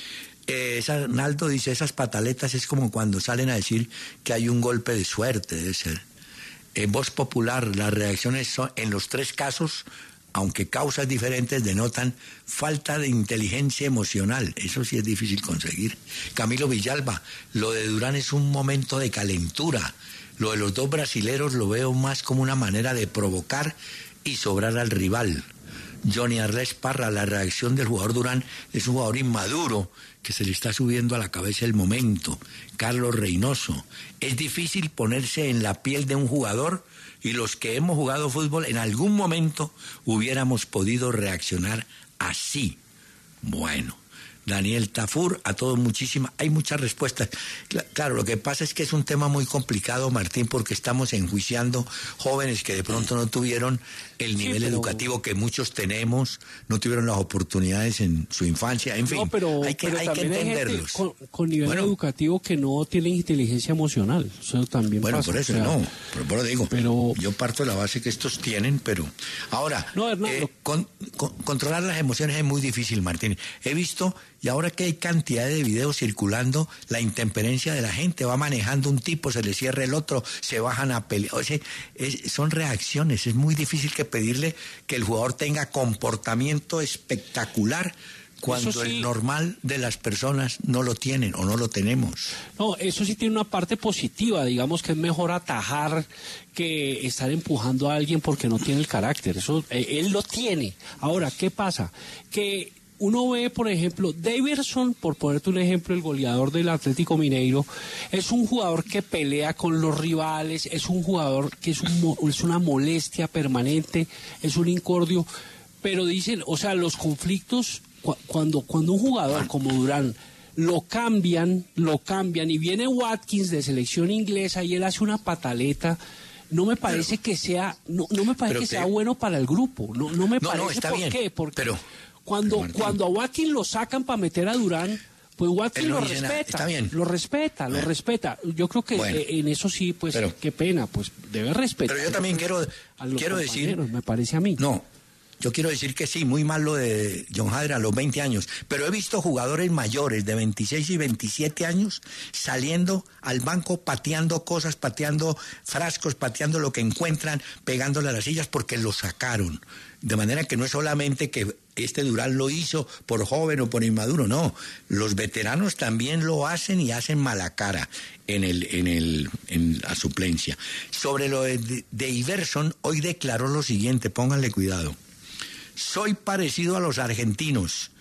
Eh, esa, Naldo dice, esas pataletas es como cuando salen a decir que hay un golpe de suerte, debe ser. En Voz Popular, las reacciones son, en los tres casos, aunque causas diferentes, denotan falta de inteligencia emocional. Eso sí es difícil conseguir. Camilo Villalba, lo de Durán es un momento de calentura. Lo de los dos brasileros lo veo más como una manera de provocar y sobrar al rival. Johnny Arles Parra, la reacción del jugador Durán es un jugador inmaduro que se le está subiendo a la cabeza el momento. Carlos Reynoso, es difícil ponerse en la piel de un jugador y los que hemos jugado fútbol en algún momento hubiéramos podido reaccionar así. Bueno, Daniel Tafur, a todos muchísimas, hay muchas respuestas. Claro, lo que pasa es que es un tema muy complicado, Martín, porque estamos enjuiciando jóvenes que de pronto no tuvieron el nivel sí, pero... educativo que muchos tenemos, no tuvieron las oportunidades en su infancia, en fin, no, pero, hay que, pero hay que entenderlos. Con, con nivel bueno, educativo que no tienen inteligencia emocional, eso también bueno, pasa. Bueno, por eso o sea, no, pero por lo digo, pero... yo parto de la base que estos tienen, pero ahora, no, Hernando, eh, con, con, controlar las emociones es muy difícil, Martín. He visto... Y ahora que hay cantidad de videos circulando, la intemperencia de la gente, va manejando un tipo, se le cierra el otro, se bajan a pelear. O sea, es, son reacciones, es muy difícil que pedirle que el jugador tenga comportamiento espectacular cuando sí, el normal de las personas no lo tienen o no lo tenemos. No, eso sí tiene una parte positiva, digamos que es mejor atajar que estar empujando a alguien porque no tiene el carácter, eso eh, él lo tiene. Ahora, ¿qué pasa? Que uno ve, por ejemplo, Daverson, por ponerte un ejemplo, el goleador del Atlético Mineiro, es un jugador que pelea con los rivales, es un jugador que es, un, es una molestia permanente, es un incordio, pero dicen, o sea, los conflictos, cu cuando, cuando un jugador como Durán lo cambian, lo cambian, y viene Watkins de selección inglesa y él hace una pataleta, no me parece pero, que sea, no, no me parece que sea bueno para el grupo, no, no me no, parece, no, está ¿por bien, qué? Porque pero... Cuando, cuando a Watkins lo sacan para meter a Durán, pues Watkins lo respeta, está bien. lo respeta, bueno. lo respeta. Yo creo que bueno. eh, en eso sí, pues, pero, qué pena, pues debe respetar. Pero yo también quiero, quiero decir... Me parece a mí. No, yo quiero decir que sí, muy mal lo de John Hader a los veinte años, pero he visto jugadores mayores de veintiséis y veintisiete años saliendo al banco pateando cosas, pateando frascos, pateando lo que encuentran, pegándole a las sillas porque lo sacaron. De manera que no es solamente que este Durán lo hizo por joven o por inmaduro, no. Los veteranos también lo hacen y hacen mala cara en el, en el, en la suplencia. Sobre lo de, de Iverson, hoy declaró lo siguiente, pónganle cuidado. Soy parecido a los argentinos.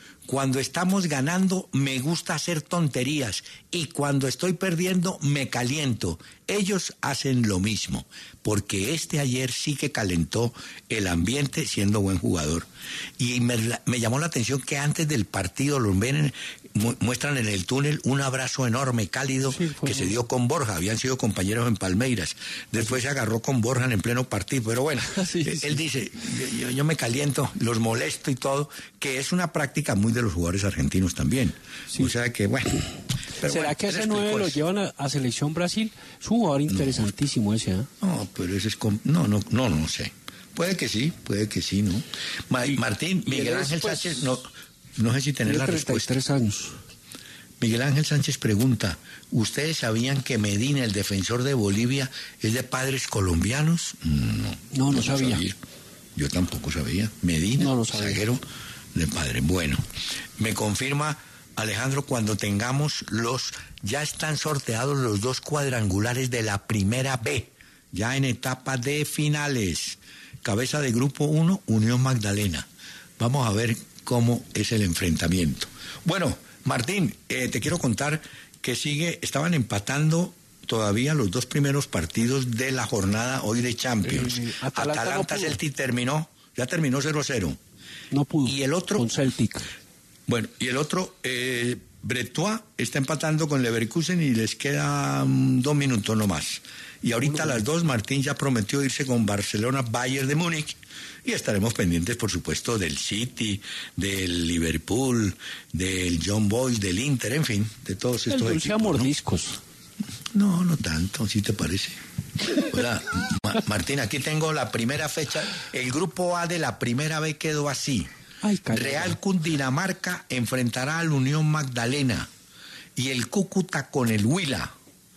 Cuando estamos ganando me gusta hacer tonterías y cuando estoy perdiendo me caliento. Ellos hacen lo mismo, porque este ayer sí que calentó el ambiente siendo buen jugador. Y me, me llamó la atención que antes del partido los ven, mu- muestran en el túnel un abrazo enorme, cálido, sí, que se dio con Borja. Habían sido compañeros en Palmeiras. Después se agarró con Borja en pleno partido. Pero bueno, sí, sí. él dice, yo, yo me caliento, los molesto y todo, que es una práctica muy de los jugadores argentinos también. Sí. O sea que, bueno... Pero ¿será bueno, que ese nueve lo llevan a, a Selección Brasil? Es un jugador interesantísimo no, ese, ¿eh? No, pero ese es... Com- no, no, no, no sé. Puede que sí, puede que sí, ¿no? Ma- y, Martín, Miguel Ángel pues, Sánchez, no, no sé si tener la respuesta. treinta y tres años. Miguel Ángel Sánchez pregunta, ¿ustedes sabían que Medina, el defensor de Bolivia, es de padres colombianos? No, no, no, no sabía. sabía. Yo tampoco sabía. Medina, no, no sabía. Zaguero de padre. Bueno, me confirma Alejandro, cuando tengamos los, ya están sorteados los dos cuadrangulares de la primera B, ya en etapa de finales. Cabeza de grupo uno, Unión Magdalena. Vamos a ver cómo es el enfrentamiento. Bueno, Martín, eh, te quiero contar que sigue, estaban empatando todavía los dos primeros partidos de la jornada hoy de Champions. Eh, Atalanta, Atalanta no Celtic terminó, ya terminó cero cero. No pudo. Y el otro, con Celtic. Bueno, y el otro, eh, Bretois, está empatando con Leverkusen y les quedan dos minutos nomás. Y ahorita a las dos, Martín ya prometió irse con Barcelona, Bayern de Múnich, y estaremos pendientes, por supuesto, del City, del Liverpool, del Young Boys, del Inter, en fin, de todos estos el equipos. Mordiscos. ¿no? no, no tanto, ¿sí te parece? Hola, Ma- Martín, aquí tengo la primera fecha. El grupo A de la primera B quedó así. Ay, Real Cundinamarca enfrentará al Unión Magdalena y el Cúcuta con el Huila.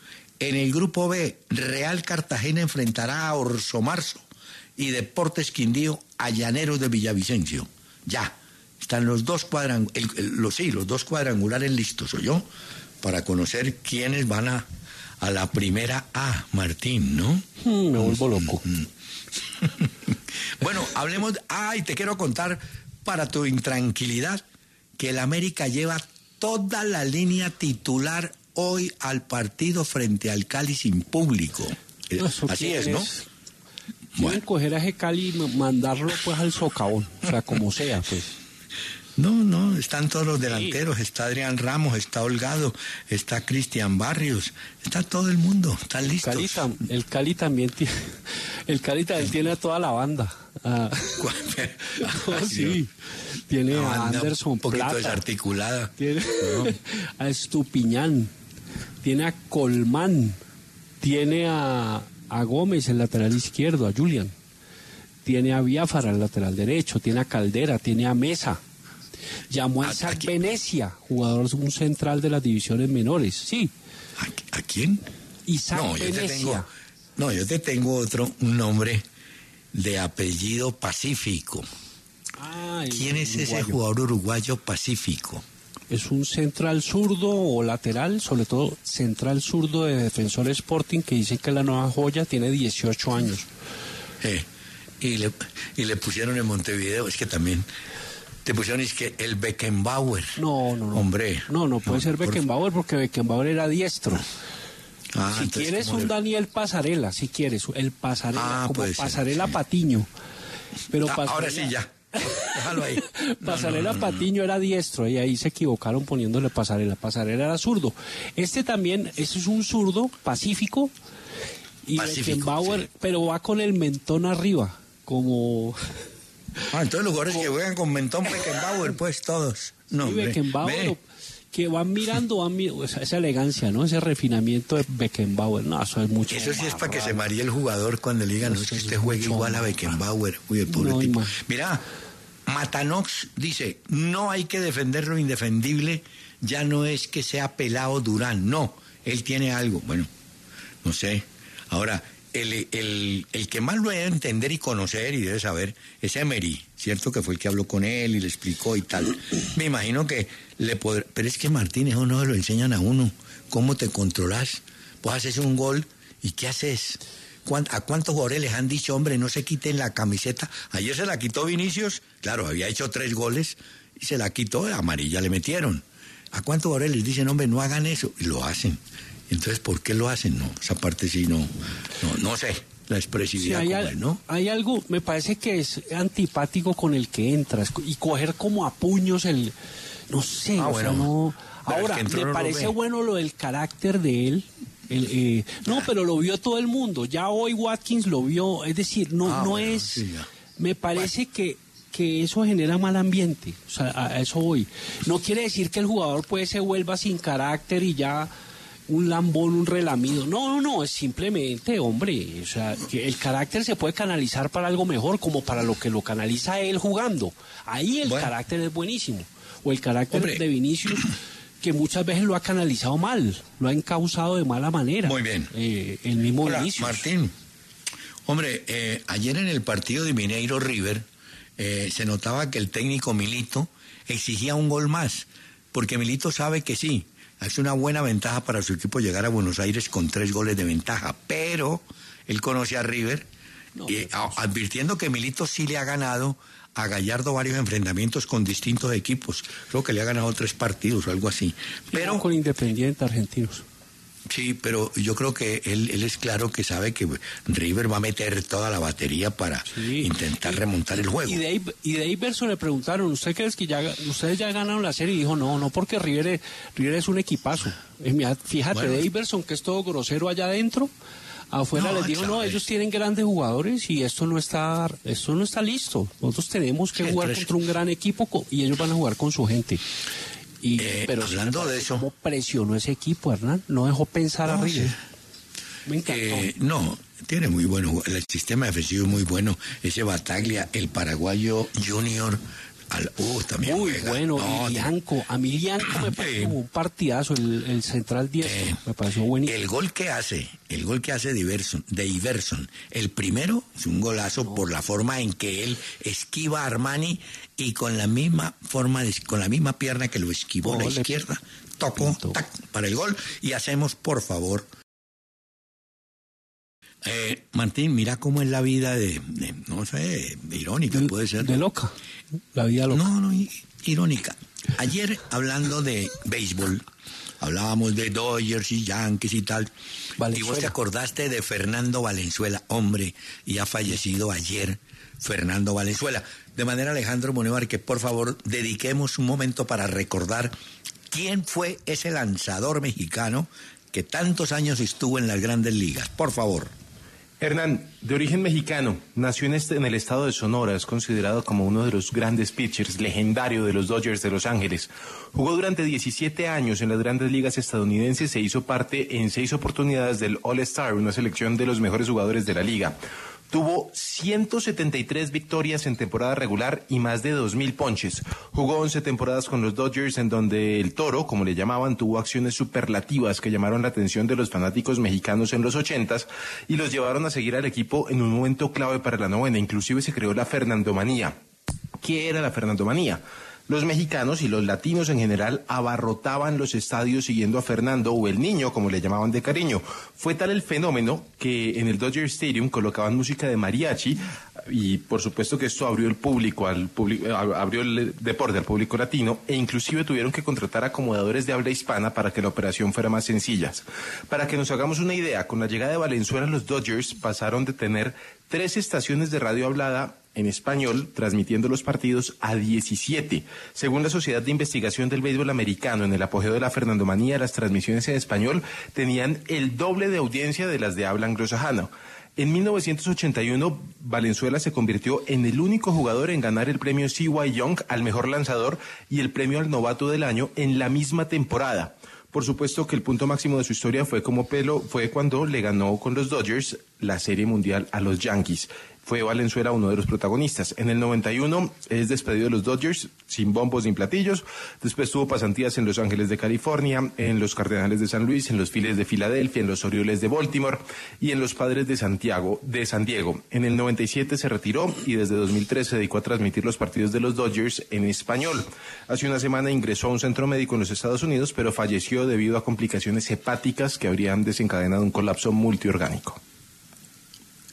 En el grupo B, Real Cartagena enfrentará a Orso Marzo y Deportes Quindío a Llaneros de Villavicencio. Ya, están los dos cuadrangulares, los, sí, los dos cuadrangulares listos, ¿o yo? Para conocer quiénes van a, a la primera A, Martín, ¿no? Mm, me vuelvo loco. Bueno, hablemos, ay, te quiero contar para tu intranquilidad que el América lleva toda la línea titular hoy al partido frente al Cali sin público. No, así es, ¿no? Quieren bueno. coger a ese Cali y mandarlo pues al socavón, o sea, como sea, pues. No, no, están todos los delanteros, sí. Está Adrián Ramos, está Holgado, está Cristian Barrios, está todo el mundo, están listos. Cali tam, el Cali también tiene, el Cali también tiene a toda la banda. Ah, no, sí, tiene a Anderson un poquito Plata, desarticulada. Tiene no. a Estupiñán, tiene a Colmán, tiene a, a Gómez, el lateral izquierdo, a Julian, tiene a Biafara, el lateral derecho, tiene a Caldera, tiene a Mesa. Llamó a Isaac ¿A, a Venecia, jugador un central de las divisiones menores. Sí. ¿A, a quién? Isaac no, Venecia. Yo te tengo, no, yo te tengo otro, un nombre de apellido Pacífico. Ah, ¿Quién es uruguayo. Ese jugador uruguayo Pacífico? Es un central zurdo o lateral, sobre todo central zurdo de Defensor Sporting, que dicen que es la nueva joya, tiene dieciocho años. Eh, y, le, y le pusieron en Montevideo, es que también... Te pusieron es que el Beckenbauer. No, no, no. Hombre. No, no puede no, ser Beckenbauer por... porque Beckenbauer era diestro. Ah, si quieres un le... Daniel Pasarela, si quieres, el Pasarela, ah, como Pasarela ser, sí. Patiño. Pero ah, Pasarela... Ahora sí, ya. Déjalo ahí. No, Pasarela no, no, no, Patiño era diestro y ahí se equivocaron poniéndole Pasarela. Pasarela era zurdo. Este también, este es un zurdo pacífico y Pacífico, Beckenbauer, sí. pero va con el mentón arriba, como... Ah, entonces los jugadores que juegan con mentón Beckenbauer, pues todos. No, sí, Beckenbauer, ve. Que van mirando, van mirando, esa, esa elegancia, ¿no? Ese refinamiento de Beckenbauer, no, eso es mucho. Eso sí más, es para que se maríe el jugador cuando le digan, no, es que usted juegue igual más, a Beckenbauer. Uy, el pobre no, tipo. Más. Mira, Matanox dice, no hay que defender lo indefendible, ya no es que sea pelado Durán, no, él tiene algo. Bueno, no sé. Ahora... El, el, el que más lo debe entender y conocer y debe saber es Emery, ¿cierto? Que fue el que habló con él y le explicó y tal. Me imagino que le podrá... Pero es que Martín, eso no lo enseñan a uno. ¿Cómo te controlas? Pues haces un gol y ¿qué haces? ¿a cuántos jugadores les han dicho, hombre, no se quiten la camiseta? Ayer se la quitó Vinicius, claro, había hecho tres goles y se la quitó, amarilla le metieron. ¿A cuántos jugadores les dicen, hombre, no hagan eso? Y lo hacen. Entonces, ¿por qué lo hacen? No, esa parte sí no, no, no sé, la expresividad, sí, hay, como es, ¿no? Hay algo, me parece que es antipático con el que entras y coger como a puños el, no sé, ah, o bueno, sea, no. Ahora, me no parece bueno lo del carácter de él. El, eh, no, pero lo vio todo el mundo. Ya hoy Watkins lo vio, es decir, no, ah, no bueno, es. Sí, me parece bueno. que que eso genera mal ambiente, o sea, a eso voy. No quiere decir que el jugador pues se vuelva sin carácter y ya un lambón, un relamido. No, no, no, es simplemente, hombre, o sea, que el carácter se puede canalizar para algo mejor, como para lo que lo canaliza él jugando. Ahí el bueno. carácter es buenísimo. O el carácter hombre. de Vinicius, que muchas veces lo ha canalizado mal, lo ha encauzado de mala manera. Muy bien. Eh, el mismo Hola, Vinicius. Martín. Hombre, eh, ayer en el partido de Mineiro River, Eh, se notaba que el técnico Milito exigía un gol más, porque Milito sabe que sí, es una buena ventaja para su equipo llegar a Buenos Aires con tres goles de ventaja, pero él conoce a River, no, eh, a, advirtiendo que Milito sí le ha ganado a Gallardo varios enfrentamientos con distintos equipos, creo que le ha ganado tres partidos o algo así, pero con Independiente Argentinos. Sí, pero yo creo que él, él es claro que sabe que River va a meter toda la batería para sí. intentar remontar el juego. Y de, y de Iverson le preguntaron, ¿usted cree que ya, ustedes ya ganaron la serie? Y dijo, no, no, porque River, River es un equipazo. Fíjate, bueno, de Iverson, que es todo grosero allá adentro, afuera no, les dijo, no, ellos tienen grandes jugadores y esto no está, esto no está listo. Nosotros tenemos que sí, jugar entonces... contra un gran equipo y ellos van a jugar con su gente. Y, eh, pero hablando de eso, ¿cómo presionó ese equipo, Hernán? No dejó pensar no, a River. Sí. Me encantó. Eh, no, tiene muy bueno, el sistema defensivo es muy bueno. Ese Bataglia, el paraguayo Junior, al, uh, también muy juega. bueno. No, y Lianco, a mí Lianco me pareció eh, un partidazo, el, el central diestro, eh, me pareció buenísimo. El gol que hace, el gol que hace de Iverson, de Iverson, el primero es un golazo no. por la forma en que él esquiva a Armani y con la misma forma, de, con la misma pierna que lo esquivó oh, la izquierda, tocó tac, para el gol y hacemos, por favor. Eh, Martín, mira cómo es la vida de, de no sé, de irónica de, puede ser. De loca, la vida loca. No, no, irónica. Ayer, hablando de béisbol, hablábamos de Dodgers y Yankees y tal, Valenzuela. Y vos te acordaste de Fernando Valenzuela, hombre, y ha fallecido ayer Fernando Valenzuela. De manera, Alejandro Monevar, que por favor dediquemos un momento para recordar quién fue ese lanzador mexicano que tantos años estuvo en las grandes ligas. Por favor. Hernán, de origen mexicano, nació en, este, en el estado de Sonora, es considerado como uno de los grandes pitchers, legendario de los Dodgers de Los Ángeles. Jugó durante diecisiete años en las grandes ligas estadounidenses e hizo parte en seis oportunidades del All-Star, una selección de los mejores jugadores de la liga. Tuvo ciento setenta y tres victorias en temporada regular y más de dos mil ponches. Jugó once temporadas con los Dodgers, en donde el Toro, como le llamaban, tuvo acciones superlativas que llamaron la atención de los fanáticos mexicanos en los ochentas y los llevaron a seguir al equipo en un momento clave para la novena. Inclusive se creó la Fernandomanía. ¿Qué era la Fernandomanía? Los mexicanos y los latinos en general abarrotaban los estadios siguiendo a Fernando, o el Niño, como le llamaban de cariño. Fue tal el fenómeno que en el Dodger Stadium colocaban música de mariachi y por supuesto que esto abrió el público al público, abrió el deporte al público latino, e inclusive tuvieron que contratar acomodadores de habla hispana para que la operación fuera más sencilla. Para que nos hagamos una idea, con la llegada de Valenzuela, los Dodgers pasaron de tener tres estaciones de radio hablada en español, transmitiendo los partidos, a diecisiete. Según la Sociedad de Investigación del Béisbol Americano, en el apogeo de la Fernandomanía, las transmisiones en español tenían el doble de audiencia de las de habla anglosajana. En mil novecientos ochenta y uno, Valenzuela se convirtió en el único jugador en ganar el premio C Y Young al mejor lanzador y el premio al novato del año en la misma temporada. Por supuesto que el punto máximo de su historia fue como pelo, fue cuando le ganó con los Dodgers la Serie Mundial a los Yankees. Fue Valenzuela uno de los protagonistas. En el noventa y uno es despedido de los Dodgers sin bombos ni platillos. Después tuvo pasantías en Los Ángeles de California, en los Cardenales de San Luis, en los Phillies de Filadelfia, en los Orioles de Baltimore y en los Padres de Santiago, de San Diego. En el noventa y siete se retiró y desde dos mil tres se dedicó a transmitir los partidos de los Dodgers en español. Hace una semana ingresó a un centro médico en los Estados Unidos, pero falleció debido a complicaciones hepáticas que habrían desencadenado un colapso multiorgánico.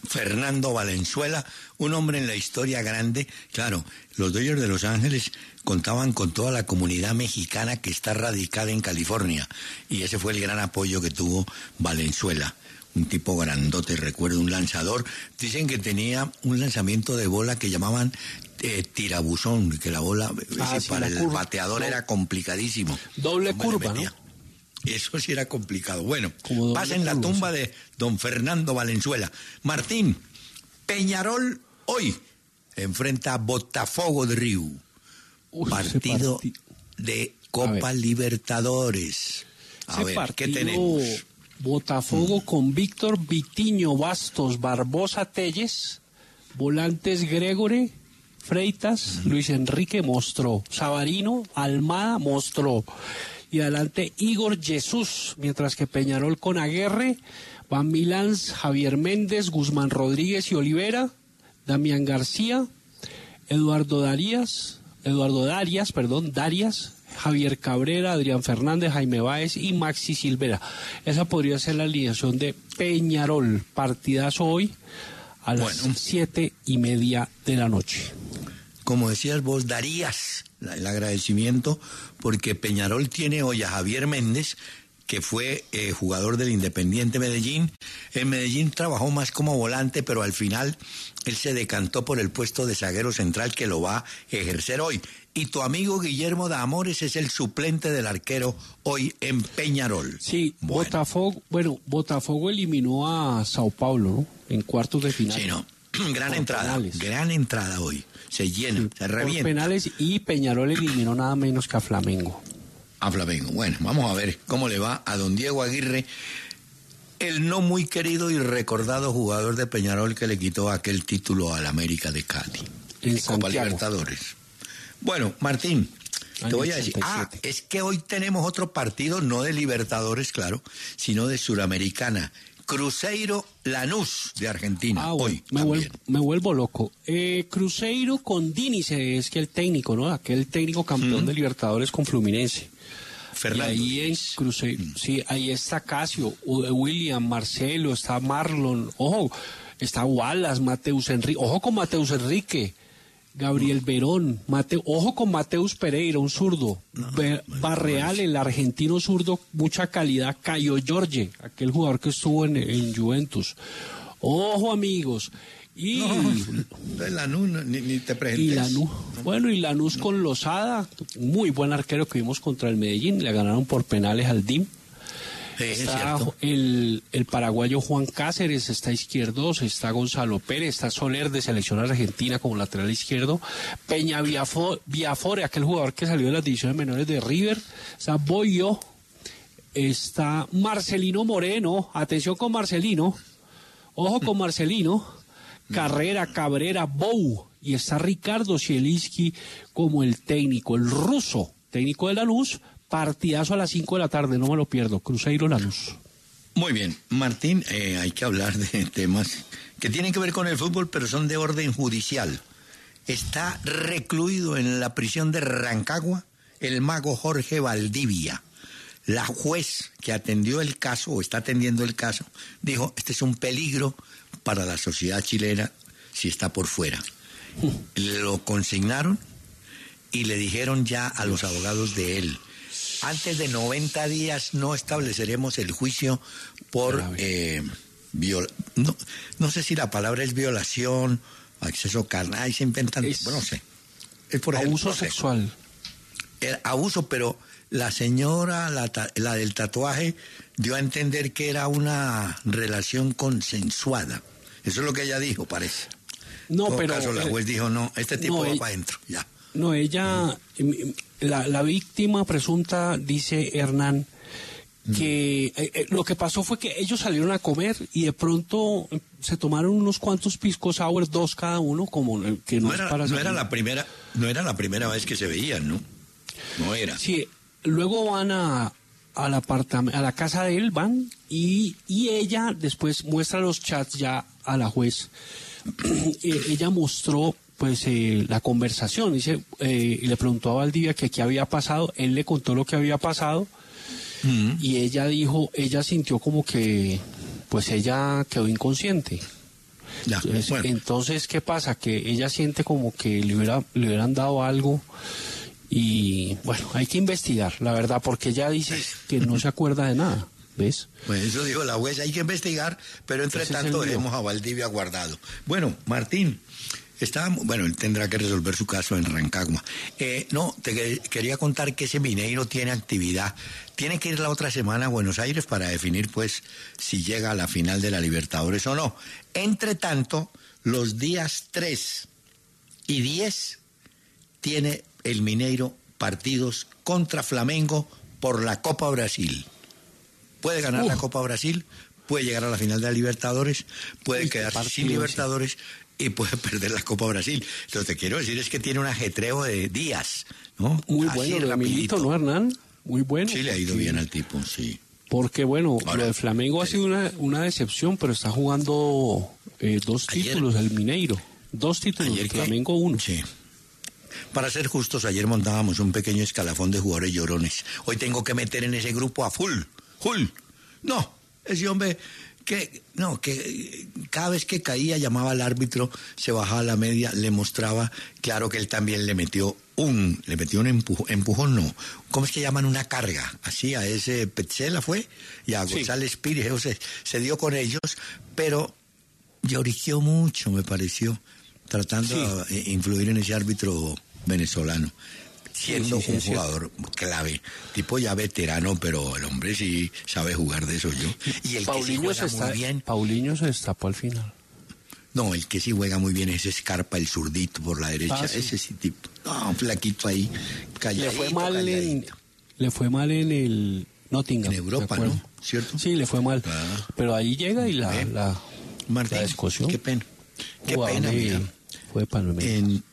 Fernando Valenzuela, un hombre en la historia grande. Claro, los Dodgers de Los Ángeles contaban con toda la comunidad mexicana que está radicada en California, y ese fue el gran apoyo que tuvo Valenzuela. Un tipo grandote, recuerdo, un lanzador. Dicen que tenía un lanzamiento de bola que llamaban eh, tirabuzón, que la bola ah, ese, sí, para el curva. bateador no. era complicadísimo. Doble curva, ¿no? Eso sí era complicado. Bueno, pasa en curva, la tumba sí. de don Fernando Valenzuela. Martín, Peñarol hoy enfrenta a Botafogo de Río. Uy, partido parti... de Copa Libertadores. A ese ver, partido... ¿qué tenemos? Botafogo mm. con Víctor Vitiño Bastos Barbosa Telles, volantes Gregore, Freitas, mm. Luis Enrique mostró, Sabarino, Almada mostró, y adelante Igor Jesús, mientras que Peñarol con Aguerre, Van Milán, Javier Méndez, Guzmán Rodríguez y Olivera, Damián García, Eduardo Darías, Eduardo Darias, perdón, Darias, Javier Cabrera, Adrián Fernández, Jaime Báez y Maxi Silvera. Esa podría ser la alineación de Peñarol. Partidazo hoy a las bueno, siete y media de la noche. Como decías vos, Darías, el agradecimiento, porque Peñarol tiene hoy a Javier Méndez, que fue eh, jugador del Independiente Medellín. En Medellín trabajó más como volante, pero al final él se decantó por el puesto de zaguero central, que lo va a ejercer hoy. Y tu amigo Guillermo de Amores es el suplente del arquero hoy en Peñarol. Sí, bueno. Botafogo, bueno, Botafogo eliminó a Sao Paulo, ¿no? En cuartos de final. Sí, no. Gran por entrada, penales. Gran entrada hoy. Se llena, sí, se revienta. Por penales, y Peñarol eliminó nada menos que a Flamengo. A Flamengo. Bueno, vamos a ver cómo le va a don Diego Aguirre, el no muy querido y recordado jugador de Peñarol que le quitó aquel título al América de Cali. En de Copa Libertadores. Bueno, Martín, Año te voy a decir, ah, es que hoy tenemos otro partido, no de Libertadores, claro, sino de Suramericana. Cruzeiro Lanús de Argentina. Ah, bueno, hoy me, vuelvo, me vuelvo loco. Eh, Cruzeiro con Dinize, es que el técnico, ¿no? Aquel técnico campeón mm. de Libertadores con Fluminense. Fernando. Y ahí en Cruzeiro, mm. sí, ahí está Casio, William, Marcelo, está Marlon, ojo, está Wallace, Mateus Enrique, ojo con Mateus Enrique. Gabriel Verón, Mateo, ojo con Mateus Pereira, un zurdo, no, Be- no, Barreal, el argentino zurdo, mucha calidad, Cayo Jorge, aquel jugador que estuvo en, en Juventus. Ojo, amigos. Y no, Lanús, ni, ni te presentes. Y Lanús, no. Bueno, y Lanús no. con Lozada, muy buen arquero que vimos contra el Medellín, le ganaron por penales al D I M. Sí, está el, el paraguayo Juan Cáceres, está izquierdo, está Gonzalo Pérez, está Soler de selección argentina como lateral izquierdo, Peña Viafore, aquel jugador que salió de las divisiones menores de River, está Boyo, está Marcelino Moreno, atención con Marcelino, ojo con Marcelino, Carrera, Cabrera, Bou, y está Ricardo Zielinski como el técnico, el ruso, técnico de Lanús. Partidazo a las cinco de la tarde, no me lo pierdo. Cruzeiro Lanús. Muy bien, Martín, eh, hay que hablar de temas que tienen que ver con el fútbol, pero son de orden judicial. Está recluido en la prisión de Rancagua el mago Jorge Valdivia. La juez que atendió el caso, o está atendiendo el caso, dijo, este es un peligro para la sociedad chilena si está por fuera. Lo consignaron y le dijeron ya a los abogados de él, antes de noventa días no estableceremos el juicio por eh, viola, no, no sé si la palabra es violación, acceso carnal, ahí se inventan, es, bueno, no sé. Es por ejemplo, abuso no sé. sexual. El abuso, pero la señora, la, la del tatuaje, dio a entender que era una relación consensuada. Eso es lo que ella dijo, parece. No, en todo pero caso, la juez dijo, no, este tipo no, va ella, para adentro, ya. No, ella, la, la víctima presunta, dice Hernán, que eh, eh, lo que pasó fue que ellos salieron a comer y de pronto se tomaron unos cuantos pisco sour, dos cada uno, como que no, no es era, para no era la primera, no era la primera vez que se veían, ¿no? No era. Sí, luego van a al apartamento, a la casa de él van y, y ella después muestra los chats ya a la juez. Ella mostró pues eh, la conversación, dice, eh, y le preguntó a Valdivia que qué había pasado, él le contó lo que había pasado, mm-hmm. y ella dijo, ella sintió como que, pues ella quedó inconsciente, Ya, Entonces, bueno. entonces, ¿qué pasa? Que ella siente como que le, hubiera, le hubieran dado algo y, bueno, hay que investigar, la verdad, porque ella dice que no se acuerda de nada, ¿ves? Pues eso dijo la jueza, hay que investigar, pero entre Ese es tanto el lío. dejemos a Valdivia guardado. Bueno, Martín, está, bueno, él tendrá que resolver su caso en Rancagua. Eh, no, te que- quería contar que ese Mineiro tiene actividad. Tiene que ir la otra semana a Buenos Aires para definir, pues, si llega a la final de la Libertadores o no. Entre tanto, los días tres y diez tiene el Mineiro partidos contra Flamengo por la Copa Brasil. Puede ganar Uf. la Copa Brasil, puede llegar a la final de la Libertadores, puede Uy, qué quedarse partido sin ese. Libertadores y puede perder la Copa Brasil. Lo que te quiero decir es que tiene un ajetreo de días, ¿no? Muy Así bueno, lo de rapidito. Milito, ¿no, Hernán? Muy bueno. Sí, le ha ido porque- bien al tipo, sí. Porque, bueno, Ahora, lo de Flamengo ha eh, sido una, una decepción, pero está jugando eh, dos Ayer- títulos, el Mineiro. Dos títulos, Ayer el que- Flamengo uno. Sí. Para ser justos, ayer montábamos un pequeño escalafón de jugadores llorones. Hoy tengo que meter en ese grupo a Full. Full. No, ese hombre que, no, que cada vez que caía llamaba al árbitro, se bajaba a la media, le mostraba, claro que él también le metió un, le metió un empujón, empujón no, ¿cómo es que llaman? Una carga, así a ese Petzela fue, y a Sí. González Pires, o sea, se dio con ellos, pero lloriqueó mucho, me pareció, tratando Sí. de influir en ese árbitro venezolano, siendo Sí, sí, sí, un es cierto. jugador clave, tipo ya veterano, pero el hombre sí sabe jugar de eso yo. Y el que sí Paulinho se, juega está, muy bien, Paulinho se destapó al final. no, el que sí juega muy bien es Scarpa, el zurdito por la derecha, Ah, sí. ese sí tipo, no, un flaquito ahí, Le calladito, fue mal en, calladito. le fue mal en el Nottingham. En Europa, ¿de acuerdo? ¿no? ¿Cierto? Sí, le fue mal. Ah. Pero ahí llega y la, Ve. la, Martín, la descoció. qué pena, qué Jugador pena, de- mira. Fue de Palmeiras. En,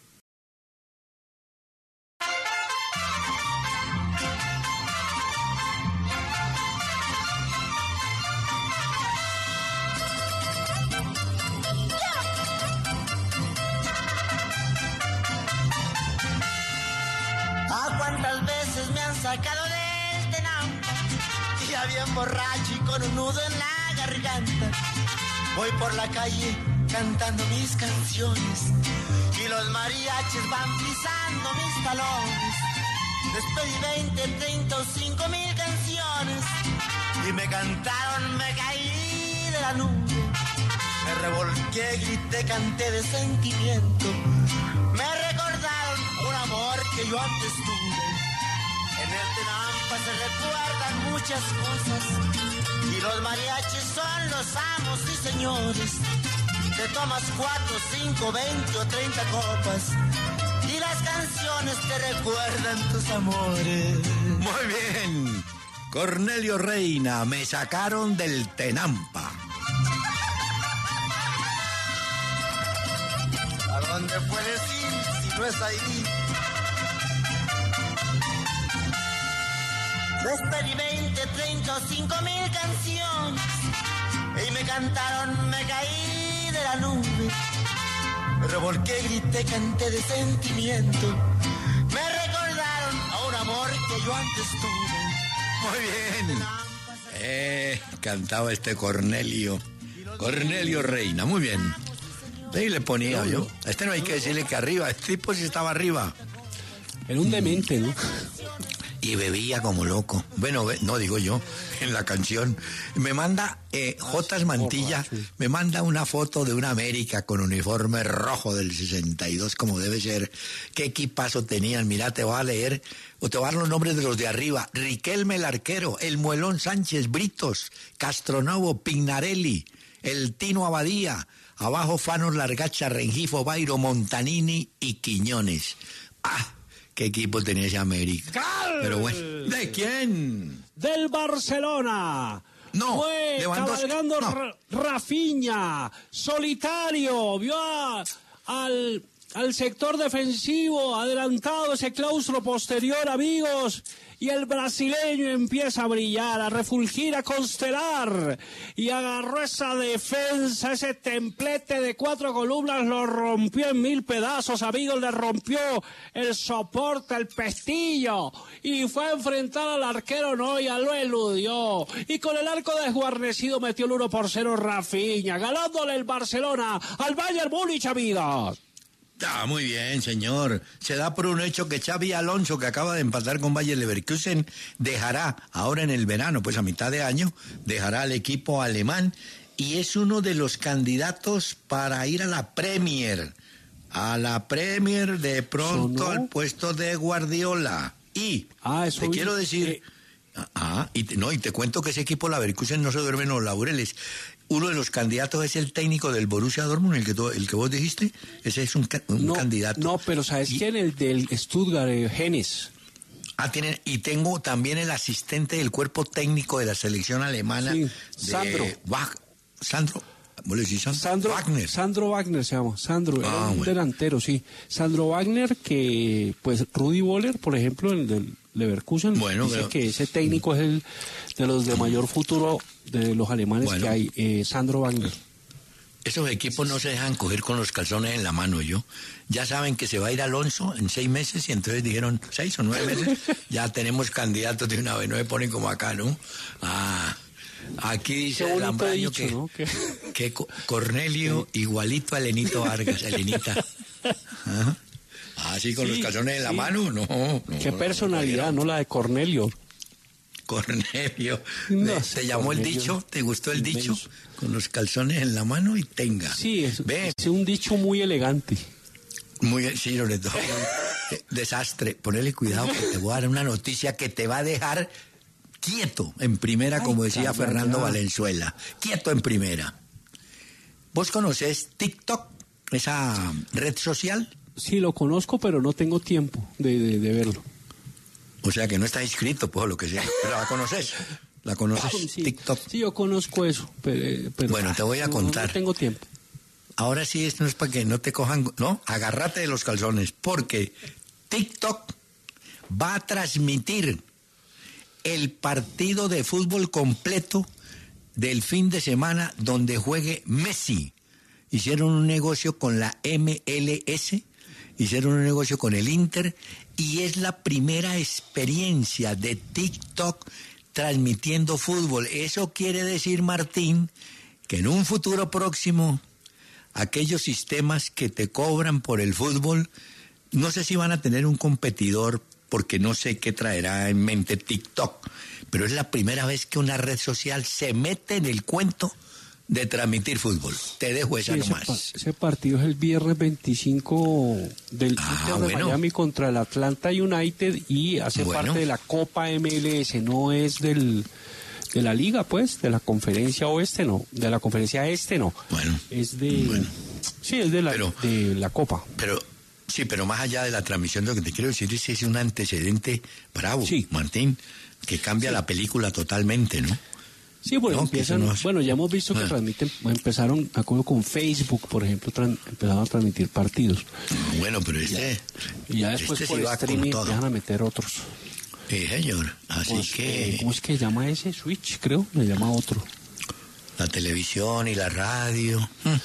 Ah, cuántas veces me han sacado del tenampa, ya bien borracho y con un nudo en la garganta. Voy por la calle cantando mis canciones y los mariachis van pisando mis talones. Les pedí veinte, treinta o cinco mil canciones y me cantaron, me caí de la nube. Me revolqué, grité, canté de sentimiento. Me recordaron un amor que yo antes tuve. En el Tenampa se recuerdan muchas cosas y los mariachis son los amos y señores. Te tomas cuatro, cinco, veinte o treinta copas y las canciones te recuerdan tus amores. muy bien, Cornelio Reina, me sacaron del Tenampa. ¿A dónde puedes ir si no es ahí? Les pedí veinte, treinta o cinco mil canciones y me cantaron, me caí de la nube. Me revolqué, grité, canté de sentimiento. Me recordaron a un amor que yo antes tuve. Muy bien. Eh, cantaba este Cornelio. Cornelio Reina, muy bien. Ahí le ponía yo. A este no hay que decirle que arriba, este tipo sí estaba arriba. Era un demente, ¿no? Y bebía como loco. Bueno, ve- no digo yo, en la canción. Me manda eh, Jotas Mantilla, me manda una foto de una América con uniforme rojo del sesenta y dos, como debe ser. ¿Qué equipazo tenían? Mira, te voy a leer, o te voy a dar los nombres de los de arriba. Riquelme el arquero, el Muelón Sánchez, Britos, Castronovo, Pignarelli, el Tino Abadía, abajo Fanos Largacha, Rengifo, Bairo, Montanini y Quiñones. ¡Ah! ¿Qué equipo tenía ese América? Pero bueno, ¿de quién? Del Barcelona. No, Fue Lewandowski, cabalgando no. Ra- Rafinha, solitario, vio a- al al sector defensivo, adelantado ese claustro posterior, amigos, y el brasileño empieza a brillar, a refulgir, a constelar, y agarró esa defensa, ese templete de cuatro columnas, lo rompió en mil pedazos, amigos, le rompió el soporte, el pestillo, y fue a enfrentar al arquero Neuer, lo eludió, y con el arco desguarnecido metió el uno por cero Rafinha, ganándole el Barcelona al Bayern Múnich, amigos. Ah, muy bien, señor. Se da por un hecho que Xabi Alonso, que acaba de empatar con Bayer Leverkusen, dejará ahora en el verano, pues a mitad de año, dejará al equipo alemán y es uno de los candidatos para ir a la Premier. A la Premier de pronto ¿Sonó? al puesto de Guardiola. Y Ah, eso te vi- quiero decir... eh, Ah, y te, no, y te cuento que ese equipo Leverkusen no se duerme en los laureles. Uno de los candidatos es el técnico del Borussia Dortmund, el que, tú- el que vos dijiste. Ese es un, ca- un no, candidato. no, pero ¿sabes Y- quién? El del Stuttgart, eh, Hennes. Ah, tienen, y tengo también el asistente del cuerpo técnico de la selección alemana. Sí, de Sandro. Wag- Sandro. ¿Vos le decís Sandro? Sandro Wagner. Sandro Wagner se llama, Sandro, Ah, era un bueno. delantero, sí. Sandro Wagner, que pues Rudi Völler, por ejemplo, el del Leverkusen, Bueno, dice pero- que ese técnico es el de los de mayor futuro de los alemanes Bueno. que hay, eh, Sandro Wagner. Esos equipos no se dejan coger con los calzones en la mano, yo. Ya saben que se va a ir Alonso en seis meses y entonces dijeron, seis o nueve meses, ya tenemos candidatos de una vez, no me ponen como acá, ¿no? Ah, aquí dice Qué el bonito Lambraño dicho, que, ¿no? Que- que Co- Cornelio igualito a Elenito Vargas, Elenita. Ajá. Ah, sí, con Sí, los calzones en la sí. mano, no. no, Qué no, personalidad, no, ¿no? La de Cornelio. Cornelio. No ¿Te, sé, te llamó el Cornelio. dicho? ¿Te gustó el dicho? Inmenso. Con los calzones en la mano y tenga. Sí, es, Ve, es un dicho muy elegante. muy sí, sobre todo. eh, Desastre. Ponele cuidado que te voy a dar una noticia que te va a dejar quieto en primera, Ay, como decía caramba, Fernando ya. Valenzuela. Quieto en primera. ¿Vos conocés TikTok, esa red social? Sí, lo conozco, pero no tengo tiempo de, de, de verlo. O sea que no estás inscrito, pues, o lo que sea. Pero la conoces. ¿La conoces? Sí, TikTok. sí, yo conozco eso, pero, pero- Bueno, te voy a no, contar. No tengo tiempo. Ahora sí, esto no es para que no te cojan, no, agárrate de los calzones, porque TikTok va a transmitir el partido de fútbol completo del fin de semana donde juegue Messi. Hicieron un negocio con la M L S, hicieron un negocio con el Inter y es la primera experiencia de TikTok transmitiendo fútbol. Eso quiere decir, Martín, que en un futuro próximo aquellos sistemas que te cobran por el fútbol, no sé si van a tener un competidor, porque no sé qué traerá en mente TikTok, pero es la primera vez que una red social se mete en el cuento de transmitir fútbol. Te dejo esa Sí, ese, nomás. pa- ese partido es el viernes veinticinco del Ah, Inter de bueno. Miami contra el Atlanta United y hace Bueno. parte de la Copa M L S, no es del de la liga, pues, de la conferencia oeste, no, de la conferencia este, no. Bueno, Es de... bueno. Sí, es de la, Pero- de la Copa. Pero, sí, pero más allá de la transmisión, lo que te quiero decir es que es un antecedente bravo, Sí. Martín, que cambia la película totalmente, ¿no? Sí, bueno, No, que eso empiezan, no es- bueno, ya hemos visto que Ah. transmiten, empezaron, me acuerdo con Facebook, por ejemplo, tran- empezaron a transmitir partidos. Bueno, pero este... Y ya después este por sí va con streaming todo. empiezan a meter otros. Sí, señor. Así Pues, que... eh, ¿cómo es que se llama ese? Switch, creo, le llama otro. La televisión y la radio.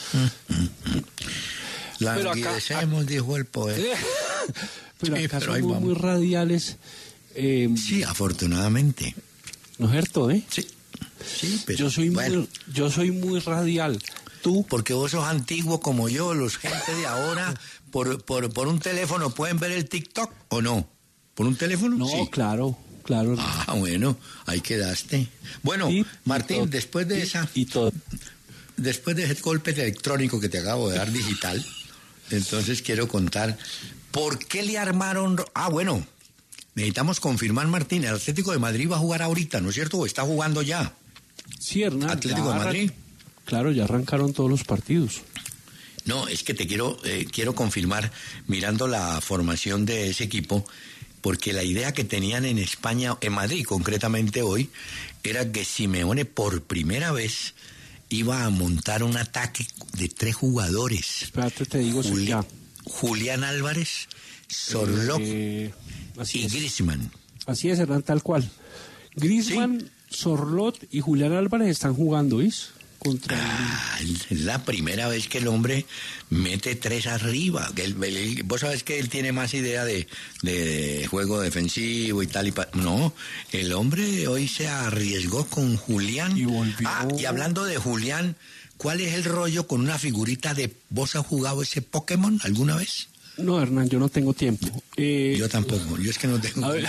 La Pero acá- envidiecemos, dijo el poeta. Pero Sí, acá pero ahí somos vamos. muy radiales. Eh, Sí, afortunadamente. ¿No es cierto, eh? Sí, sí, pero Yo soy, bueno, muy, yo soy muy radial. Tú, porque vos sos antiguo como yo, los gente de ahora, por, por, por un teléfono pueden ver el TikTok o no. ¿Por un teléfono? no, Sí. claro, claro. Ah, bueno, ahí quedaste. Bueno, Y- y Martín, todo. después de Y- esa, Y todo. después de ese golpe electrónico que te acabo de dar digital, entonces quiero contar por qué le armaron. Ah, bueno, necesitamos confirmar, Martín, el Atlético de Madrid va a jugar ahorita, ¿no es cierto? ¿O está jugando ya? Sí, Hernán. Atlético ya de Madrid. arran- Claro, ya arrancaron todos los partidos. No, es que te quiero, eh, quiero confirmar, mirando la formación de ese equipo, porque la idea que tenían en España, en Madrid concretamente hoy, era que Simeone por primera vez iba a montar un ataque de tres jugadores. Espérate, te digo eso Juli- ya. Julián Álvarez, Sorloth Eh, así y es. Griezmann. Así es, Hernán, tal cual. Griezmann, Sorloth y Julián Álvarez están jugando, ¿vis? Contra Ah, es la primera vez que el hombre mete tres arriba. El, el- el- vos sabés que él tiene más idea de, de- de juego defensivo y tal y pa- no, el hombre hoy se arriesgó con Julián. Y volvió. Ah, y hablando de Julián, ¿cuál es el rollo con una figurita de... ¿Vos has jugado ese Pokémon alguna vez? No, Hernán, yo no tengo tiempo. Eh, Yo tampoco, yo es que no tengo... A ver,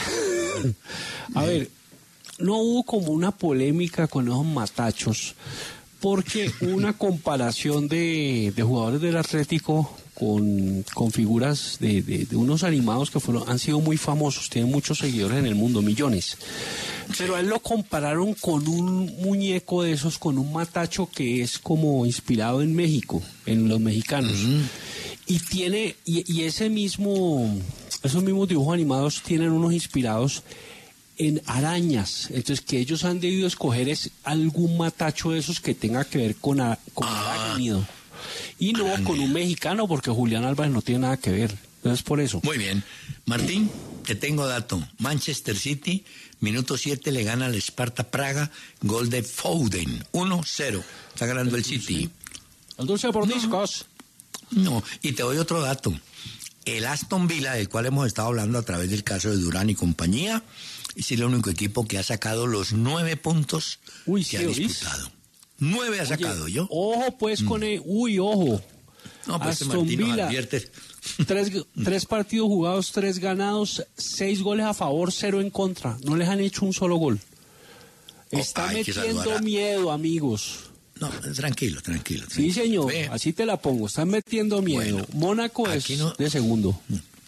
a ver, no hubo como una polémica con esos matachos, porque hubo una comparación de, de jugadores del Atlético con, con figuras de, de- de unos animados que fueron, han sido muy famosos, tienen muchos seguidores en el mundo, millones. Pero a él lo compararon con un muñeco de esos, con un matacho que es como inspirado en México, en los mexicanos. Y tiene, y, y ese mismo, esos mismos dibujos animados tienen unos inspirados en arañas. Entonces, que ellos han debido escoger es algún matacho de esos que tenga que ver con, a- con arácnido. Y no con un mexicano, porque Julián Álvarez no tiene nada que ver. Entonces, por eso. Muy bien. Martín, te tengo dato. Manchester City, minuto siete, le gana al Sparta Praga, gol de Foden, uno cero. Está ganando el City. El dulce por discos. No, y te doy otro dato. El Aston Villa, del cual hemos estado hablando a través del caso de Durán y compañía, es el único equipo que ha sacado los nueve puntos Uy, que sí, ha ¿oís? disputado. Nueve ha sacado yo. Ojo, pues, con el... Uy, ojo. No, pues este Aston Martín nos Villa. advierte. Tres, tres partidos jugados, tres ganados, seis goles a favor, cero en contra. No les han hecho un solo gol. Oh, Está hay que metiendo saludar a- miedo, amigos. No, tranquilo, tranquilo. Sí, tranquilo. señor, Ve, así te la pongo. Están metiendo miedo. Bueno, Mónaco es aquí no- de segundo.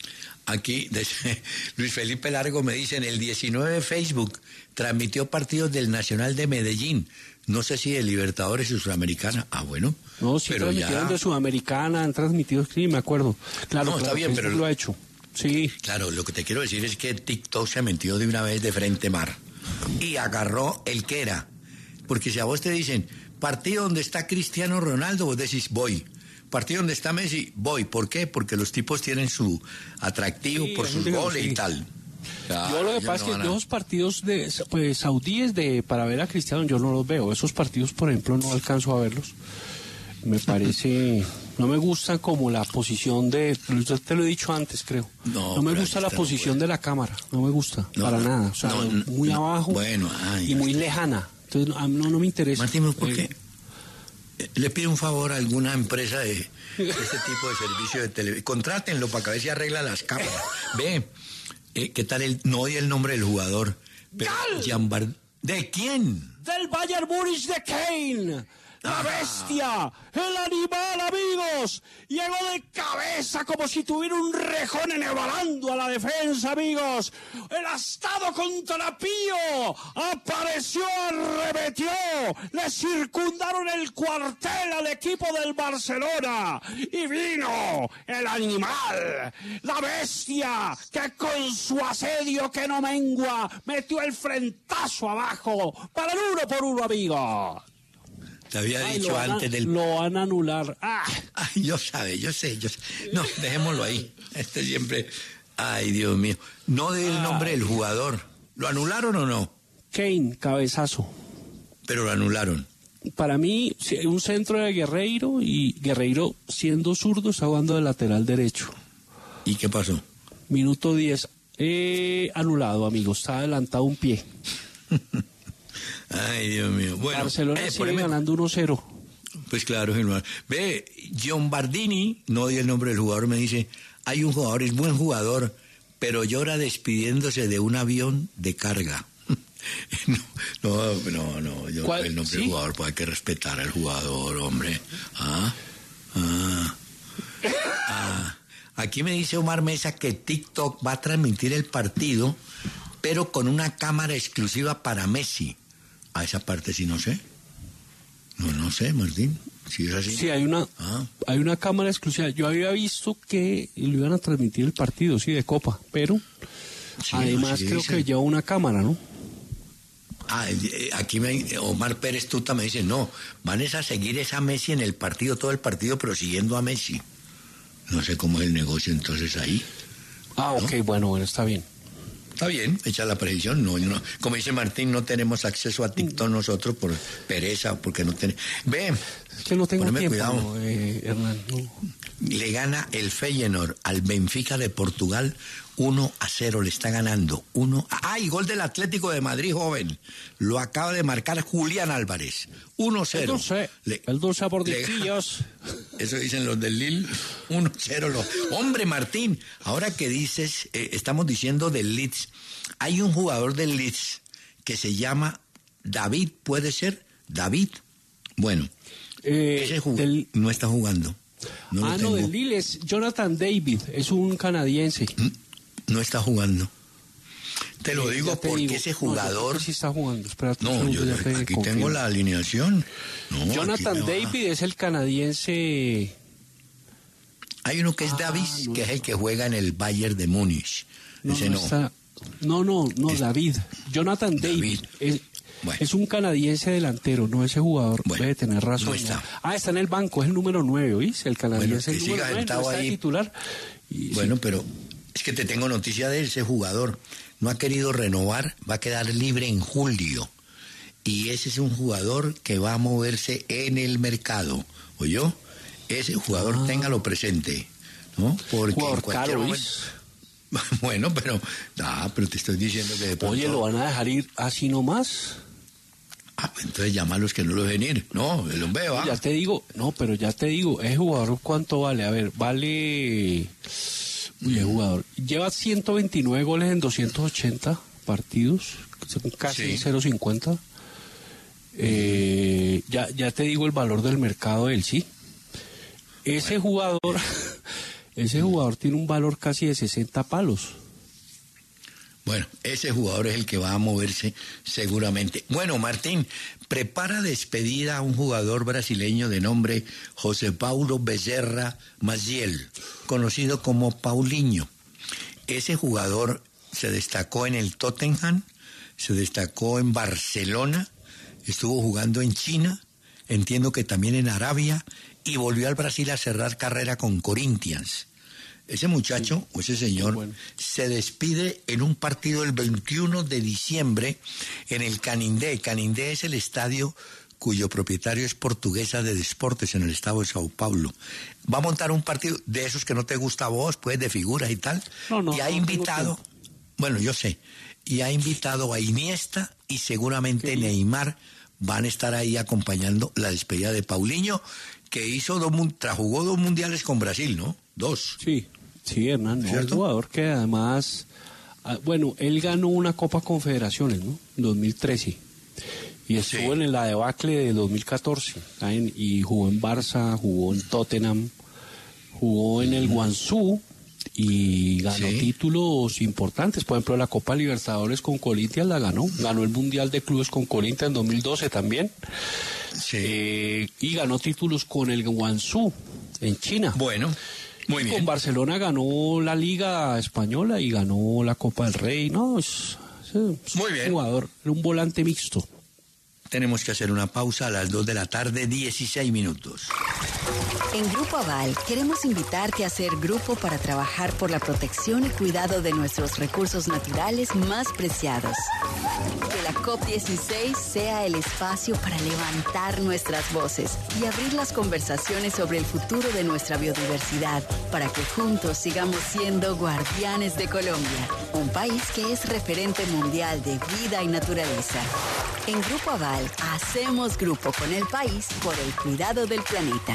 Aquí de- Luis Felipe Largo me dice, en el diecinueve de Facebook transmitió partidos del Nacional de Medellín. No sé si de Libertadores y Sudamericana. Ah, bueno. No, sí pero transmitieron ya... de Sudamericana, han transmitido, sí, me acuerdo. Claro, No, está claro, bien, Facebook pero- lo ha hecho. Sí, Claro, lo que te quiero decir es que TikTok se metió de una vez de frente mar y agarró el que era. Porque si a vos te dicen, partido donde está Cristiano Ronaldo, vos decís, voy. Partido donde está Messi, voy. ¿Por qué? Porque los tipos tienen su atractivo Sí, por hay sus gente que- goles sí. y tal. yo lo que pasa es que yo esos partidos de pues, saudíes de para ver a Cristiano yo no los veo. Esos partidos, por ejemplo, no alcanzo a verlos. Me parece, no me gusta como la posición de, yo te lo he dicho antes, creo. No, No, me pero gusta aquí la está lo posición bueno. de la cámara, no me gusta, No, para no, nada. O sea, no, no, muy no, abajo bueno, ay, y muy ya está. lejana. Entonces, a mí no, no me interesa. Martín, ¿por Eh, qué? Eh, Le pido un favor a alguna empresa de, de este tipo de servicio de televisión. Contrátenlo para que a ver si arregla las cámaras. Ve, eh, ¿qué tal el... No oí el nombre del jugador. Pero ¡Gal! Gianbard- ¿De quién? Del Bayern Múnich de Kane. La Ah. bestia, el animal, amigos. Llegó de cabeza como si tuviera un rejón enebalando a la defensa, amigos. El astado contra Pío. Apareció, arremetió. Le circundaron el cuartel al equipo del Barcelona. Y vino el animal, la bestia, que con su asedio que no mengua, metió el frentazo abajo para el uno por uno, amigos. Te había Ay, dicho lo van a- antes del... Lo van a anular. Ah, Ay, yo sabe, yo sé, yo sé. No, dejémoslo ahí. Este siempre... Ay, Dios mío. No dé el nombre del jugador. ¿Lo anularon o no? Kane, cabezazo. Pero lo anularon. Para mí, sí, un centro de Guerreiro y Guerreiro, siendo zurdo, está jugando de lateral derecho. ¿Y qué pasó? Minuto diez. Eh, anulado, amigos. Está adelantado un pie. Ay, Dios mío. Bueno, Barcelona eh, sigue poneme- ganando uno cero. Pues claro, Germán. Ve, Gianbardini, no di el nombre del jugador, me dice, hay un jugador, es buen jugador, pero llora despidiéndose de un avión de carga. no, no, no, no, yo, ¿Cuál? el nombre ¿Sí? del jugador, pues hay que respetar al jugador, hombre. Ah, ah, ah. Aquí me dice Omar Mesa que TikTok va a transmitir el partido, pero con una cámara exclusiva para Messi. A esa parte sí no sé. No, no sé, Martín. Si es así. Sí, hay una, Ah. hay una cámara exclusiva. Yo había visto que lo iban a transmitir el partido, sí, de Copa, pero Sí, además sí, creo dicen. que lleva una cámara, ¿no? Ah, eh, aquí me, Omar Pérez Tuta me dice, no, van es a seguir esa Messi en el partido, todo el partido, pero siguiendo a Messi. No sé cómo es el negocio entonces ahí. Ah, ok, ¿no? bueno, bueno, está bien. Está bien, echa la predicción. No, no, como dice Martín, no tenemos acceso a TikTok nosotros por pereza, porque no tenemos... Ve, es que no tengo tiempo, cuidado. No, eh, Hernán. No. Le gana el Feyenoord al Benfica de Portugal uno a cero, le está ganando. uno a... ¡Ay, gol del Atlético de Madrid, joven! Lo acaba de marcar Julián Álvarez. uno a cero. El dulce, le, el dulce por disquillos. Eso dicen los del Lille. uno a cero. Lo... Hombre, Martín, ahora que dices, eh, estamos diciendo del Leeds. Hay un jugador del Leeds que se llama David, ¿puede ser? David. Bueno, eh, ese jug... del... no está jugando. No ah, no, del Lille es Jonathan David, es un canadiense. No está jugando. Te lo digo te porque digo. ese jugador... No, sí está jugando, espérate. No, yo aquí confío. Tengo la alineación. No, Jonathan David es el canadiense... Hay uno que es ah, David, no que es el que juega en el Bayern de Múnich. No, ese no. no. Está... No, no, no, es... David. Jonathan David. David. Es... Bueno. Es un canadiense delantero, no ese jugador. Bueno, debe tener razón. No está. Ah, está en el banco, es el número nueve, ¿oís? El canadiense bueno, es el número nueve, no está ahí. titular. Y, bueno, sí. Pero es que te tengo noticia de ese jugador. No ha querido renovar, va a quedar libre en julio. Y ese es un jugador que va a moverse en el mercado. ¿Oyó? Ese jugador ah. téngalo presente, ¿no? Porque jugador en cualquier caro, momento... Bueno, pero... Ah, pero te estoy diciendo que de pronto... Oye, ¿lo van a dejar ir así nomás? Ah, pues entonces llama a los que no lo dejen ir. No, el hombre va. Ya te digo, no, pero ya te digo, ese jugador, ¿cuánto vale? A ver, vale... Uy, el jugador lleva ciento veintinueve goles en doscientos ochenta partidos, son casi sí. cero punto cincuenta. Eh, ya, ya te digo el valor del mercado de él, ¿sí? Ese jugador... Ese jugador tiene un valor casi de sesenta palos. Bueno, ese jugador es el que va a moverse seguramente. Bueno, Martín, prepara despedida a un jugador brasileño de nombre José Paulo Becerra Maciel, conocido como Paulinho. Ese jugador se destacó en el Tottenham, se destacó en Barcelona, estuvo jugando en China, entiendo que también en Arabia, y volvió al Brasil a cerrar carrera con Corinthians. Ese muchacho, sí, o ese señor, bueno. se despide en un partido el veintiuno de diciembre en el Canindé. Canindé es el estadio cuyo propietario es Portuguesa de Deportes en el estado de Sao Paulo. Va a montar un partido de esos que no te gusta a vos, pues de figuras y tal. No, no, y ha no, invitado, no, no. bueno, yo sé, y ha invitado a Iniesta y seguramente sí. Neymar van a estar ahí acompañando la despedida de Paulinho, que hizo dos, jugó dos mundiales con Brasil, ¿no? Dos. Sí, sí, Hernán, ¿no? Un jugador que además, bueno, él ganó una Copa Confederaciones, ¿no? En dos mil trece. Y estuvo sí. en la debacle de dos mil catorce. ¿saben? Y jugó en Barça, jugó en Tottenham, jugó en el Guangzhou y ganó sí. títulos importantes. Por ejemplo, la Copa Libertadores con Corinthians la ganó. Ganó el Mundial de Clubes con Corinthians en dos mil doce también. Sí. Eh, y ganó títulos con el Guangzhou en China. Bueno, muy y bien. Con Barcelona ganó la Liga Española y ganó la Copa del Rey. No, es, es muy un bien. jugador, era un volante mixto. Tenemos que hacer una pausa a las dos de la tarde, dieciséis minutos. En Grupo Aval queremos invitarte a ser grupo para trabajar por la protección y cuidado de nuestros recursos naturales más preciados. Que la COP dieciséis sea el espacio para levantar nuestras voces y abrir las conversaciones sobre el futuro de nuestra biodiversidad, para que juntos sigamos siendo guardianes de Colombia, un país que es referente mundial de vida y naturaleza. En Grupo Aval, hacemos grupo con el país por el cuidado del planeta.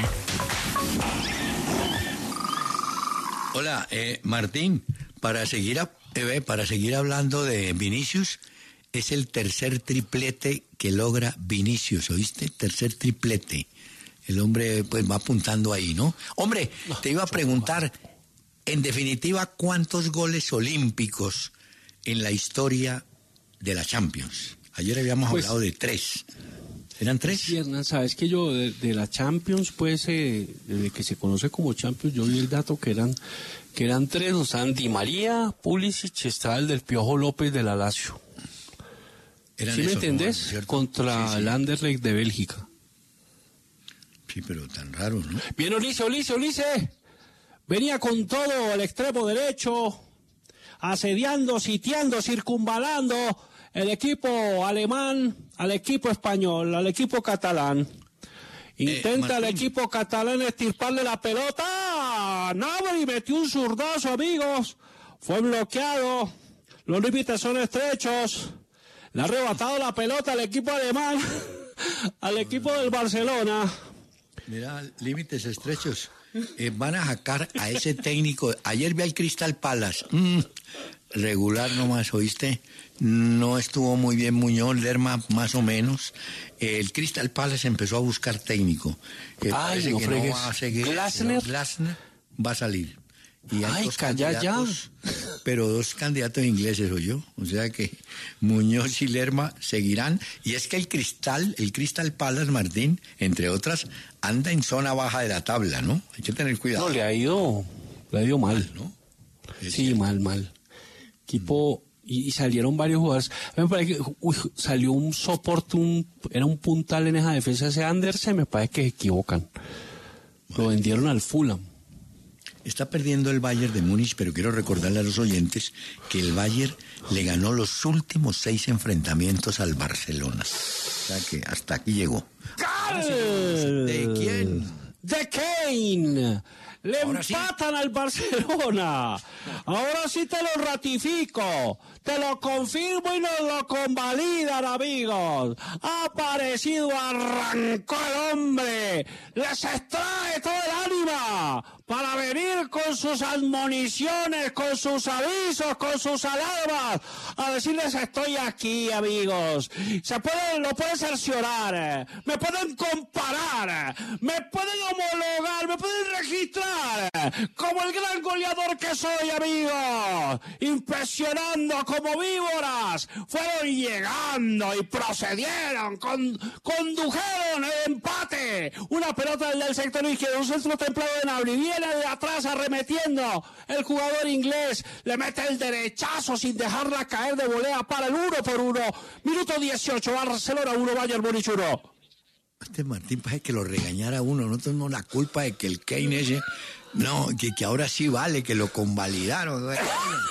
Hola, eh, Martín, para seguir, a, eh, para seguir hablando de Vinicius, es el tercer triplete que logra Vinicius, ¿oíste? Tercer triplete. El hombre pues va apuntando ahí, ¿no? Hombre, no, te iba a preguntar, en definitiva, ¿cuántos goles olímpicos en la historia de la Champions? Ayer habíamos pues, hablado de tres. ¿Eran tres? Sí, Hernán, sabes que yo de, de la Champions, pues, eh, desde que se conoce como Champions, yo vi el dato que eran que eran tres, o sea, Di María, Pulisic, estaba el del Piojo López de la Lazio. ¿Sí me entendés? ¿No? Contra sí, sí. el Anderlecht de Bélgica. Sí, pero tan raro, ¿no? Bien, Ulises, Ulises, Ulises. venía con todo el extremo derecho, asediando, sitiando, circunvalando el equipo alemán al equipo español, al equipo catalán. Intenta eh, el equipo catalán estirparle la pelota. Gnabry metió un zurdazo, amigos. Fue bloqueado. Los límites son estrechos. Le ha arrebatado la pelota al equipo alemán, al equipo del Barcelona. Mira, límites estrechos. Eh, van a sacar a ese técnico. Ayer vi al Crystal Palace. Mm, regular nomás, ¿oíste? No estuvo muy bien Muñoz, Lerma más o menos. El Crystal Palace empezó a buscar técnico. Eh, Ay, no que fregues. No va a seguir. Glasner. Glasner va a salir. Y hay Ay, dos calla ya. Pero dos candidatos ingleses, o yo. O sea que Muñoz y Lerma seguirán. Y es que el Cristal, el Crystal Palace, Martín, entre otras, anda en zona baja de la tabla, ¿no? Hay que tener cuidado. No, le ha ido, le ha ido mal. ¿No? Es Sí, cierto. mal, mal. Equipo, y, y salieron varios jugadores. A mí me parece que uy, salió un soporte, un, era un puntal en esa defensa, ese Andersen, me parece que se equivocan. Lo vendieron al Fulham. Está perdiendo el Bayern de Múnich, pero quiero recordarle a los oyentes que el Bayern le ganó los últimos seis enfrentamientos al Barcelona. O sea que hasta aquí llegó. ¡Cal! ¿De quién? ¡De Kane! Le Ahora empatan sí. al Barcelona. Ahora sí te lo ratifico. Te lo confirmo y nos lo convalidan, amigos. Ha aparecido, arrancó el hombre. Les extrae todo el ánima para venir con sus admoniciones, con sus avisos, con sus alarmas, a decirles estoy aquí, amigos. Se pueden, lo pueden cerciorar, eh. me pueden comparar, eh. me pueden homologar, me pueden registrar eh. como el gran goleador que soy, amigos. Impresionando como víboras, fueron llegando y procedieron, con, condujeron el empate. Una pelota del, del sector izquierdo, un centro templado de Gnabry, viene de atrás arremetiendo el jugador inglés, le mete el derechazo sin dejarla caer de volea para el uno por uno. Minuto dieciocho, Barcelona uno, Bayern Múnich uno. Este Martín parece que lo regañara uno. No tenemos la culpa de que el Kane ese, no, que, que ahora sí vale, que lo convalidaron. Bueno,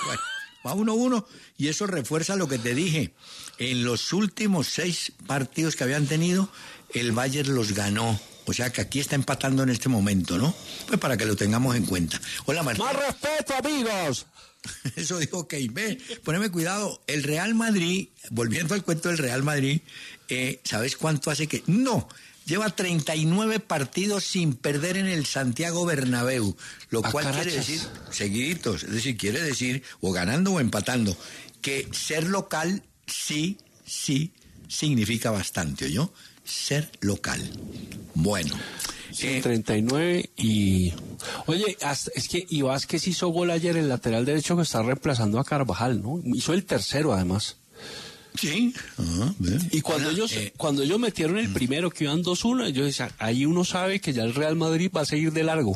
va uno uno y eso refuerza lo que te dije. En los últimos seis partidos que habían tenido, el Bayern los ganó. O sea que aquí está empatando en este momento, ¿no? Pues para que lo tengamos en cuenta. Hola, Martín. Más respeto, amigos. Eso dijo Kane. Ve, poneme cuidado. El Real Madrid, volviendo al cuento del Real Madrid, eh, ¿sabes cuánto hace que...? No, lleva treinta y nueve partidos sin perder en el Santiago Bernabéu, lo A cual carachas. quiere decir, seguiditos, es decir, quiere decir, o ganando o empatando, que ser local sí, sí significa bastante, ¿oyó? Ser local. Bueno. Sí, eh, treinta y nueve y... Oye, hasta- es que y Vázquez hizo gol ayer, el lateral derecho que está reemplazando a Carvajal, ¿no? Hizo el tercero, además. sí. Ajá, ve. Y cuando Hola, ellos eh, cuando ellos metieron el primero, que iban dos uno, yo decía, ahí uno sabe que ya el Real Madrid va a seguir de largo.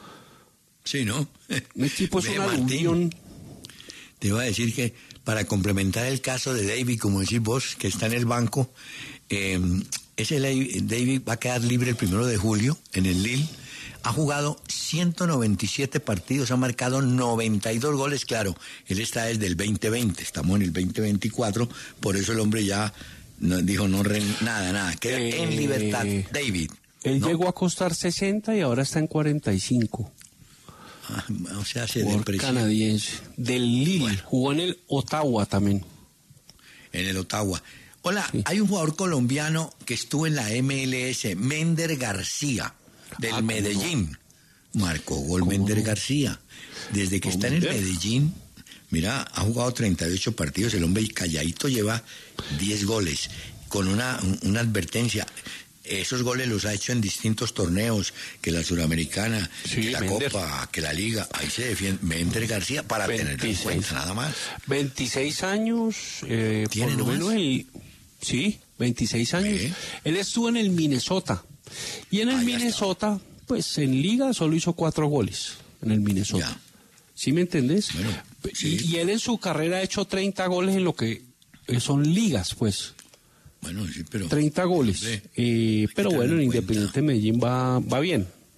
sí, ¿no? Un equipo es Ve, una Martín, aluvión. Te iba a decir que para complementar el caso de David, como decís vos, que está en el banco, eh, ese David va a quedar libre el primero de julio en el Lille. Ha jugado ciento noventa y siete partidos, ha marcado noventa y dos goles, claro. Él está desde el veinte veinte, estamos en el veinte veinticuatro, por eso el hombre ya no, dijo no re, nada, nada, queda Eh, en libertad. David. Él ¿no? llegó a costar sesenta y ahora está en cuarenta y cinco. Ah, o sea, se Por depreció canadiense. Del Lille. Bueno. Jugó en el Ottawa también. en el Ottawa. Hola, Sí. hay un jugador colombiano que estuvo en la M L S, Mender García, del Ah, ¿cómo Medellín. Marcó gol ¿Cómo Mender no? García. Desde que está en el Mender. Medellín, mira, ha jugado treinta y ocho partidos, el hombre calladito lleva diez goles, con una, una advertencia. Esos goles los ha hecho en distintos torneos, que la Suramericana, Sí, que la Mender. Copa, que la Liga. Ahí se defiende Mender García para tenerlo en veintiséis. cuenta, nada más. veintiséis años. Eh, ¿Tiene por lo nomás? menos el- sí, veintiséis años. Ve. Él estuvo en el Minnesota. Y en el Ah, ya Minnesota, pues en Liga solo hizo cuatro goles. En el Minnesota. Ya. ¿Sí me entendés? Bueno, y, sí. y él en su carrera ha hecho treinta goles en lo que eh, son ligas, pues. Bueno, sí, pero... treinta goles. Hombre, Eh, pero que bueno, tenerlo en en Independiente Medellín va, va bien.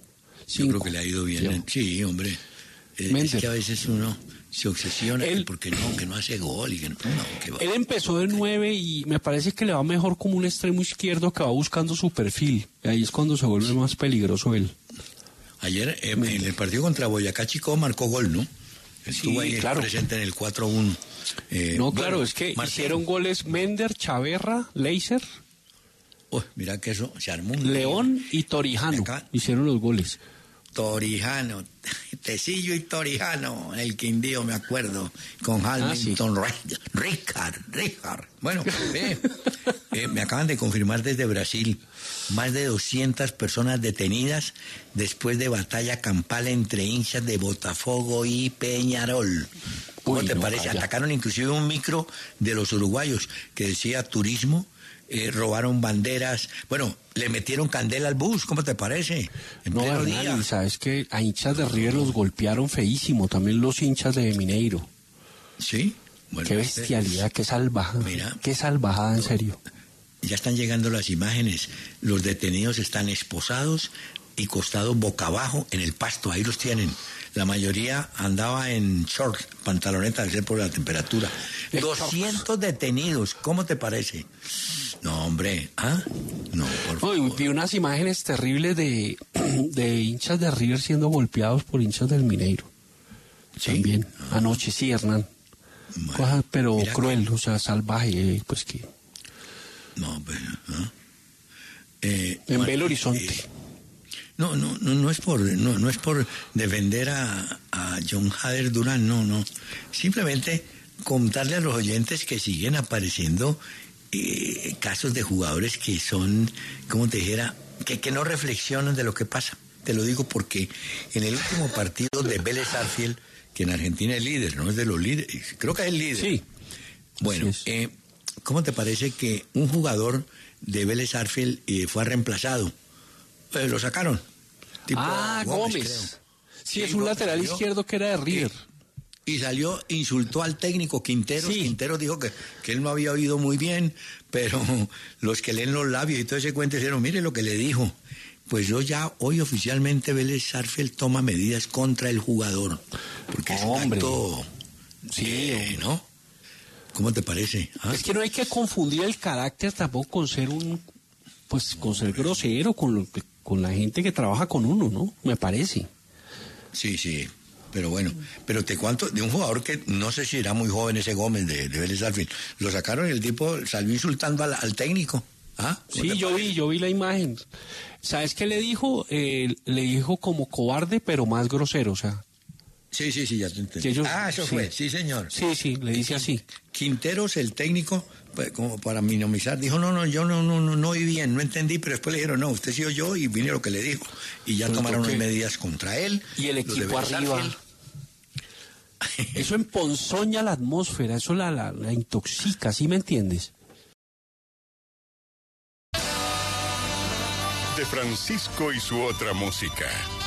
Yo creo que le ha ido bien. Sí, hombre. Es, es que a veces uno se obsesiona él, porque no, que no hace gol y que no, no que va. Él empezó de nueve y me parece que le va mejor como un extremo izquierdo que va buscando su perfil. Y ahí es cuando se vuelve más peligroso él. Ayer eh, en el partido contra Boyacá Chico marcó gol, ¿no? Estuvo sí, ahí claro. presente en el cuatro uno. Eh, no, bueno, claro, es que Martín. Hicieron goles Mender, Chaverra, Leiser. Uy, mira que eso se armó un León y Torijano hicieron los goles. Torijano, Tecillo y Torijano, el Quindío, me acuerdo, con Hamilton, ah, sí. Richard, Richard. Bueno, eh, eh, me acaban de confirmar desde Brasil, más de doscientas personas detenidas después de batalla campal entre hinchas de Botafogo y Peñarol. ¿Cómo Uy, te no, parece? Calla. Atacaron inclusive un micro de los uruguayos que decía turismo. Eh, robaron banderas, bueno, le metieron candela al bus, ¿cómo te parece? En no, pleno día. día. Sabes que a hinchas de River los golpearon feísimo, también los hinchas de Mineiro. Sí. Bueno, qué bestialidad, qué salvajada. Mira, qué salvajada, en serio. Ya están llegando las imágenes, los detenidos están esposados y costados boca abajo en el pasto, ahí los tienen. La mayoría andaba en short, pantaloneta, al ser por la temperatura. doscientos detenidos, ¿cómo te parece? No, hombre, ¿ah? No, por favor. Hoy vi unas imágenes terribles de, de hinchas de River siendo golpeados por hinchas del Mineiro. ¿Sí? También, ah. Anoche, sí, Hernán. Bueno, cosa, pero cruel, que... o sea, salvaje, pues que... No, pero... ¿ah? Eh, en Belo Horizonte. Eh, No, no, no, no es por, no, no es por defender a, a John Hader Durán, no, no. Simplemente contarle a los oyentes que siguen apareciendo eh, casos de jugadores que son, como te dijera, que, que no reflexionan de lo que pasa. Te lo digo porque en el último partido de Vélez Sarsfield, que en Argentina es líder, no es de los líderes, creo que es el líder. Sí. Bueno, sí eh, ¿cómo te parece que un jugador de Vélez Sarsfield eh, fue reemplazado? Eh, lo sacaron. Tipo ah, Gómez. Gómez. Sí, sí, es un Gómez lateral salió, izquierdo que era de River. Y, y salió, insultó al técnico Quinteros. Sí. Quinteros dijo que, que él no había oído muy bien, pero los que leen los labios y todo ese cuento dijeron, mire lo que le dijo. Pues yo ya hoy oficialmente Vélez Sarsfield toma medidas contra el jugador. Porque es un acto... Sí, eh, ¿no? ¿Cómo te parece? ¿Ah? Es que no hay que confundir el carácter tampoco con ser un... Pues con ser grosero, con, lo que, con la gente que trabaja con uno, ¿no? Me parece. Sí, sí, pero bueno, pero te cuento de un jugador que no sé si era muy joven ese Gómez de, de Vélez Sarsfield. Lo sacaron y el tipo salió insultando al, al técnico. ¿Ah? Sí, yo vi, yo vi la imagen. ¿Sabes qué le dijo? Eh, le dijo como cobarde, pero más grosero, o sea. Sí, sí, sí, ya te entendí. Ellos, ah, eso sí. fue, sí, señor. Sí, sí, le dice así. Quinteros, el técnico, pues, como para minimizar, dijo, no, no, yo no, no, no, no oí bien, no entendí, pero después le dijeron, no, usted sí oyó y vine lo que le dijo. Y ya pues tomaron unas medidas contra él. Y el equipo arriba. Eso emponzoña la atmósfera, eso la, la, la intoxica, ¿sí me entiendes? De Francisco y su otra música.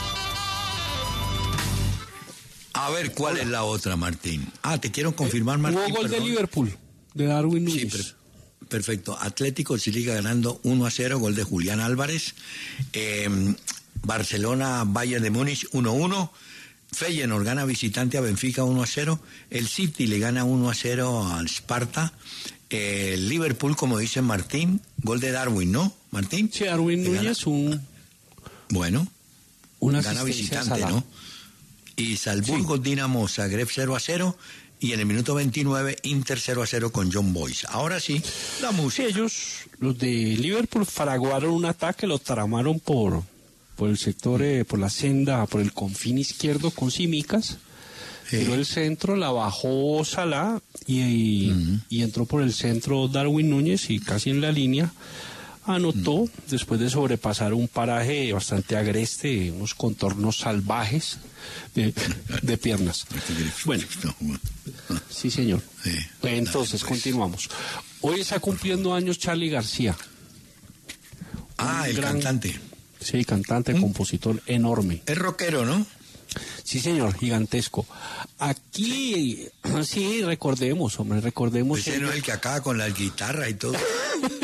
A ver, ¿cuál Hola. es la otra, Martín? Ah, te quiero confirmar, Martín. Hubo gol perdón. de Liverpool, de Darwin Núñez. Sí, per- perfecto. Atlético se liga ganando uno a cero, gol de Julián Álvarez. Eh, Barcelona, Bayern de Múnich uno a uno. Feyenoord gana visitante a Benfica uno a cero. El City le gana uno a cero al Sparta. Eh, Liverpool, como dice Martín, gol de Darwin, ¿no, Martín? Sí, Darwin Núñez, un... Bueno, una gana visitante, ¿no? Y Salzburgo, sí. Dinamo Zagreb cero a cero, y en el minuto veintinueve Inter cero a cero con John Boyce. Ahora sí, la música. Sí, ellos, los de Liverpool, fraguaron un ataque, lo tramaron por, por el sector, eh, por la senda, por el confín izquierdo con Simicas. Tiró el centro, la bajó Salah y, y, uh-huh. y entró por el centro Darwin Núñez y casi en la línea anotó, uh-huh. después de sobrepasar un paraje bastante agreste, unos contornos salvajes de, de piernas. Bueno, sí señor. Entonces, continuamos. Hoy está cumpliendo años Charly García. Ah, el gran, cantante. Sí, cantante, ¿Mm? compositor enorme. Es rockero, ¿no? Sí, señor, gigantesco. Aquí, sí, recordemos, hombre, recordemos... Ese no es el que acaba con la guitarra y todo.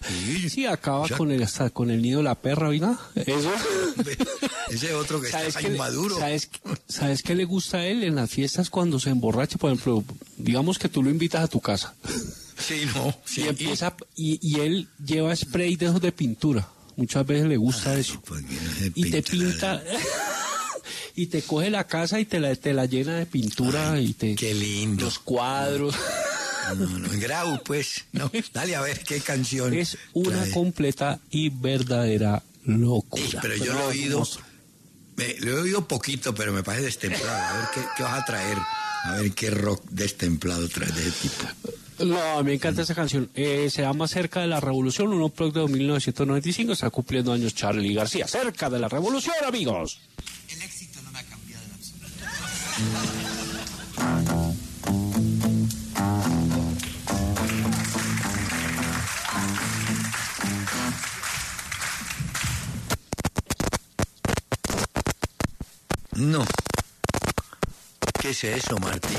Sí, Sí, acaba ya- con el hasta con el nido de la perra, ¿oiga? Eso. Ese otro que está ¿Sabes ahí qué, le- maduro. ¿sabes, ¿Sabes qué le gusta a él en las fiestas cuando se emborracha? Por ejemplo, digamos que tú lo invitas a tu casa Sí, no. Sí, y empieza y, y él lleva spray de esos de pintura. Muchas veces le gusta eso. porque no se Y te pinta la- pinta y te coge la casa y te la te la llena de pintura Ay, y te qué lindo. los cuadros. No, no, en Grau, pues. No, dale a ver qué canción. Es una trae. completa y verdadera locura. Sí, pero yo lo he oído, hermoso. me- lo he oído poquito, pero me parece destemplado. A ver qué, qué vas a traer. A ver qué rock destemplado traes de ese tipo. No, me encanta esa canción. Eh, se llama Cerca de la Revolución, un blog de mil novecientos noventa y cinco. Está cumpliendo años Charly García. Cerca de la Revolución, amigos. El éxito no me ha cambiado en absoluto. No. ¿Qué es eso, Martín?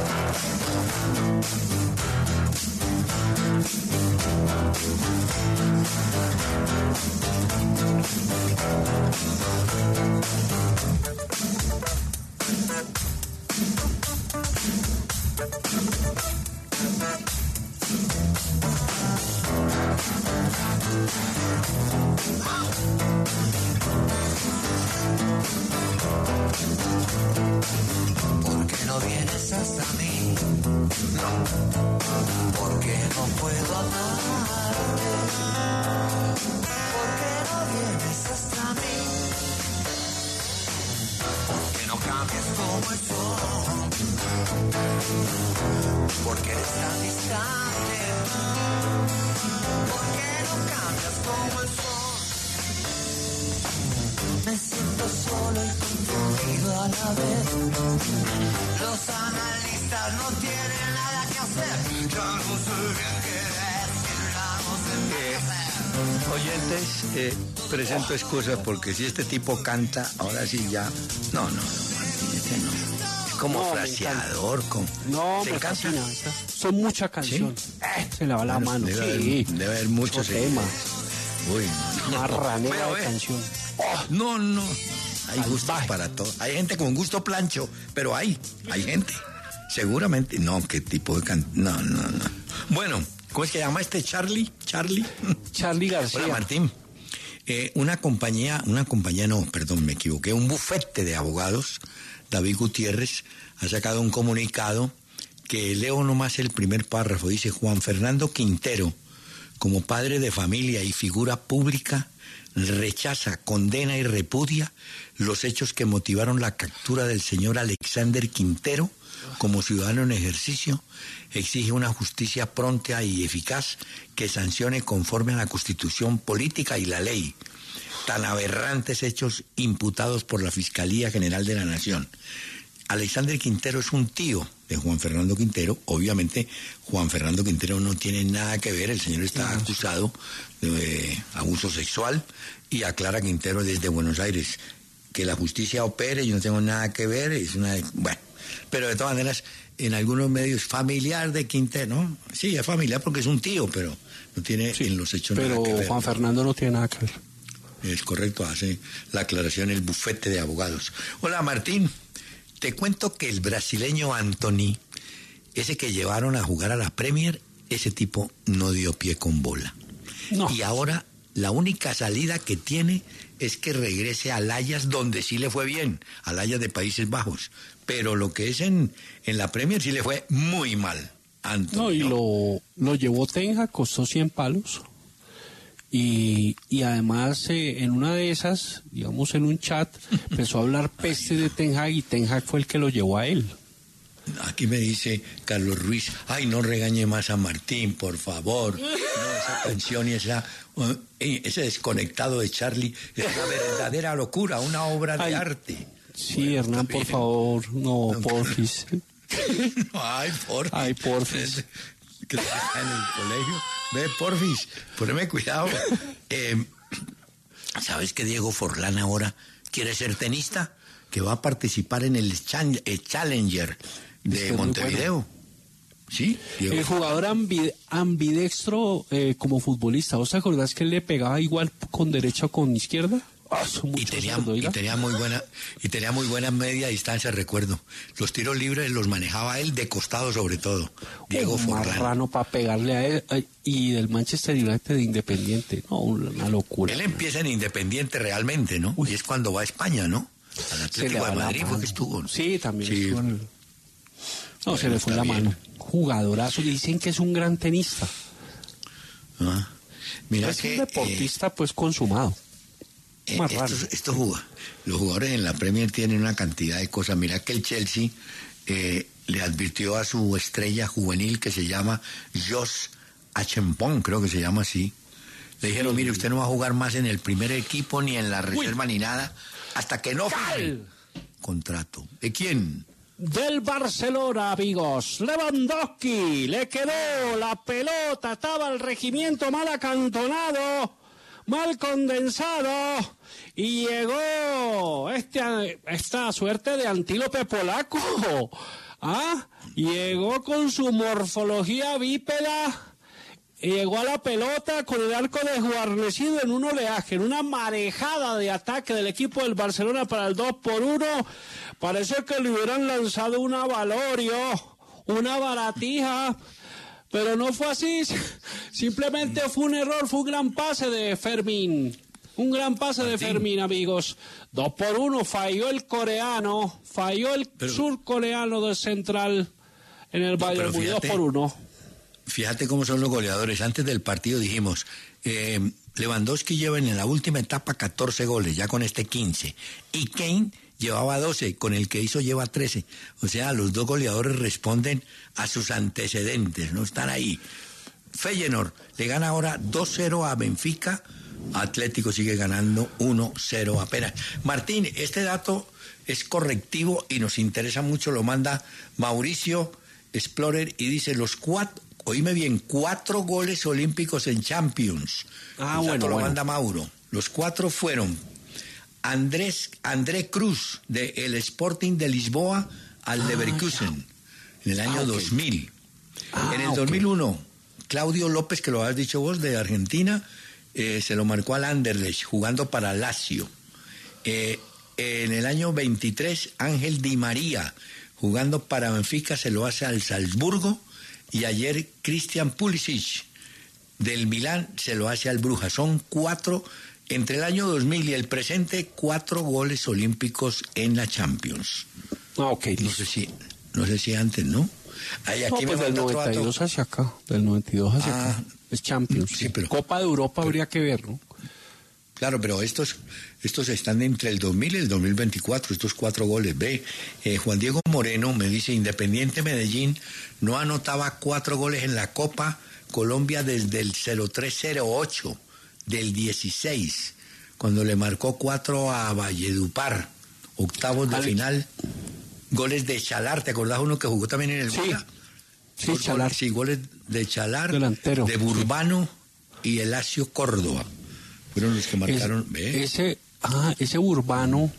¿Por qué no vienes hasta mí? No. ¿Por qué no puedo amarte? ¿Por qué no vienes hasta mí? ¿Por qué no cambias como el sol? ¿Por qué eres tan distante? ¿Por qué no cambias como el sol? Me siento solo y confundido a la vez. Los analistas no tienen nada que hacer. Ya no sé bien qué decir, ya no sé qué hacer. Oyentes, eh, presento excusas porque si este tipo canta, ahora sí ya. No, no, no, Martín, este no. Es como No, me fraseador, con. No, ¿Se me canta? fascina. esta- Son muchas canciones. Eh, se le va la Bueno, mano. debe Sí. haber- debe haber muchos Ocho temas. Uy, no. Marranera Pero, de eh, canción. No, no. Hay gustos Salvaje. para todo. Hay gente con gusto plancho, pero hay, hay gente. Seguramente. No, qué tipo de can... No, no, no. Bueno, ¿cómo es que llama este Charlie? Charlie. Charly García. Hola, Martín. Eh, una compañía, una compañía, no, perdón, me equivoqué, un bufete de abogados, David Gutiérrez, ha sacado un comunicado que leo nomás el primer párrafo. Dice: Juan Fernando Quintero, como padre de familia y figura pública, rechaza, condena y repudia los hechos que motivaron la captura del señor Alexander Quintero como ciudadano en ejercicio. Exige una justicia pronta y eficaz que sancione conforme a la Constitución política y la ley tan aberrantes hechos imputados por la Fiscalía General de la Nación. Alexander Quintero es un tío de Juan Fernando Quintero. Obviamente Juan Fernando Quintero no tiene nada que ver, el señor está acusado de eh, abuso sexual, y aclara Quintero desde Buenos Aires que la justicia opere, yo no tengo nada que ver, es una... Bueno, pero de todas maneras, en algunos medios, familiar de Quintero, ¿no? Sí, es familiar porque es un tío, pero no tiene Sí, en los hechos pero nada que ver. Juan Fernando no tiene nada que ver. Es correcto, hace la aclaración el bufete de abogados. Hola, Martín. Te cuento que el brasileño Anthony, ese que llevaron a jugar a la Premier, ese tipo no dio pie con bola. No. Y ahora la única salida que tiene es que regrese al Ajax, donde sí le fue bien, al Ajax de Países Bajos. Pero lo que es en, en la Premier sí le fue muy mal, Anthony. No, y ¿no? lo, lo llevó Tenja, costó cien palos. Y, y además, eh, en una de esas, digamos en un chat, empezó a hablar peste de Ten Hag y Ten Hag fue el que lo llevó a él. Aquí me dice Carlos Ruiz: ay, no regañe más a Martín, por favor. No, esa canción y esa, uh, ese desconectado de Charlie es una verdadera locura, una obra de Ay, arte. Sí, Bueno, Hernán, está por bien. favor, no, No, porfis. Ay, porfis. Ay, porfis. Que está en el colegio. Ve, porfis, poneme cuidado. Eh, ¿Sabes que Diego Forlán ahora quiere ser tenista? Que va a participar en el Chan- eh, Challenger Es que de es muy Montevideo. Sí, Diego. El jugador ambi- ambidextro eh, como futbolista. ¿Vos te acordás que él le pegaba igual con derecha o con izquierda? Ah, y, tenía, y tenía muy buena y tenía muy buena media distancia, recuerdo. Los tiros libres los manejaba él de costado sobre todo. Diego un Forlán. marrano para pegarle a él. Ay, y del Manchester United de Independiente. No, una locura. Él empieza en Independiente realmente, ¿no? Uy. Y es cuando va a España, ¿no? Al Atlético de Madrid fue que estuvo. Sí, también sí. estuvo en el... No, bueno, se le fue la bien. mano. Jugadorazo. Dicen que es un gran tenista. Ah, mira es que, un deportista, eh, pues, consumado. Eh, estos, estos jug- los jugadores en la Premier tienen una cantidad de cosas. Mira que el Chelsea eh, le advirtió a su estrella juvenil que se llama Josh Acheampong, creo que se llama así. Le dijeron, mire, usted no va a jugar más en el primer equipo, ni en la reserva, Uy. ni nada, hasta que no firme contrato. ¿De quién? Del Barcelona, amigos. Lewandowski, le quedó la pelota, estaba el regimiento mal acantonado, mal condensado, y llegó este, esta suerte de antílope polaco, ¿ah? Llegó con su morfología bípeda, y llegó a la pelota con el arco desguarnecido en un oleaje, en una marejada de ataque del equipo del Barcelona para el dos por uno. Parece que le hubieran lanzado una Valorio, una baratija, pero no fue así. Simplemente fue un error, fue un gran pase de Fermín. Un gran pase Martín. de Fermín, amigos. Dos por uno, falló el coreano, falló el pero, surcoreano del Central en el Bayern Múnich, dos por uno. Fíjate cómo son los goleadores. Antes del partido dijimos, eh, Lewandowski lleva en la última etapa catorce goles, ya con este quince. Y Kane llevaba doce, con el que hizo lleva trece. O sea, los dos goleadores responden a sus antecedentes, no están ahí. Feyenoord le gana ahora dos cero a Benfica, Atlético sigue ganando uno cero apenas. Martín, este dato es correctivo y nos interesa mucho, lo manda Mauricio Explorer y dice los cuatro, oíme bien, cuatro goles olímpicos en Champions. Ah, El bueno, dato lo bueno. manda Mauro. Los cuatro fueron Andrés, André Cruz, de el Sporting de Lisboa al ah, Leverkusen, en el año ah, okay. dos mil. Ah, en el dos mil uno, okay. Claudio López, que lo has dicho vos, de Argentina, eh, se lo marcó al Anderlecht, jugando para Lazio. Eh, en el año veintitrés, Ángel Di María, jugando para Benfica, se lo hace al Salzburgo. Y ayer, Christian Pulisic, del Milán, se lo hace al Brujas. Son cuatro... Entre el año dos mil y el presente, cuatro goles olímpicos en la Champions. Ah, ok. No sé si, no sé si antes, ¿no? Ay, aquí no, me pues del noventa y dos hacia acá, del noventa y dos hacia ah, acá. Es Champions. Sí, pero, Copa de Europa pero, habría que ver, ¿no? Claro, pero estos, estos están entre el dos mil y el dos mil veinticuatro, estos cuatro goles. Ve, eh, Juan Diego Moreno me dice, Independiente Medellín no anotaba cuatro goles en la Copa Colombia desde el cero tres cero ocho. Del dieciséis, cuando le marcó cuatro a Valledupar, octavos de Alex. final, goles de Chalar, ¿te acordás uno que jugó también en el Sí, Boca? sí, Dos Chalar. Goles, sí, goles de Chalar, delantero, de Burbano sí. y Elacio Córdoba. Fueron los que marcaron. Es, ¿ve? Ese, ah, ese Burbano,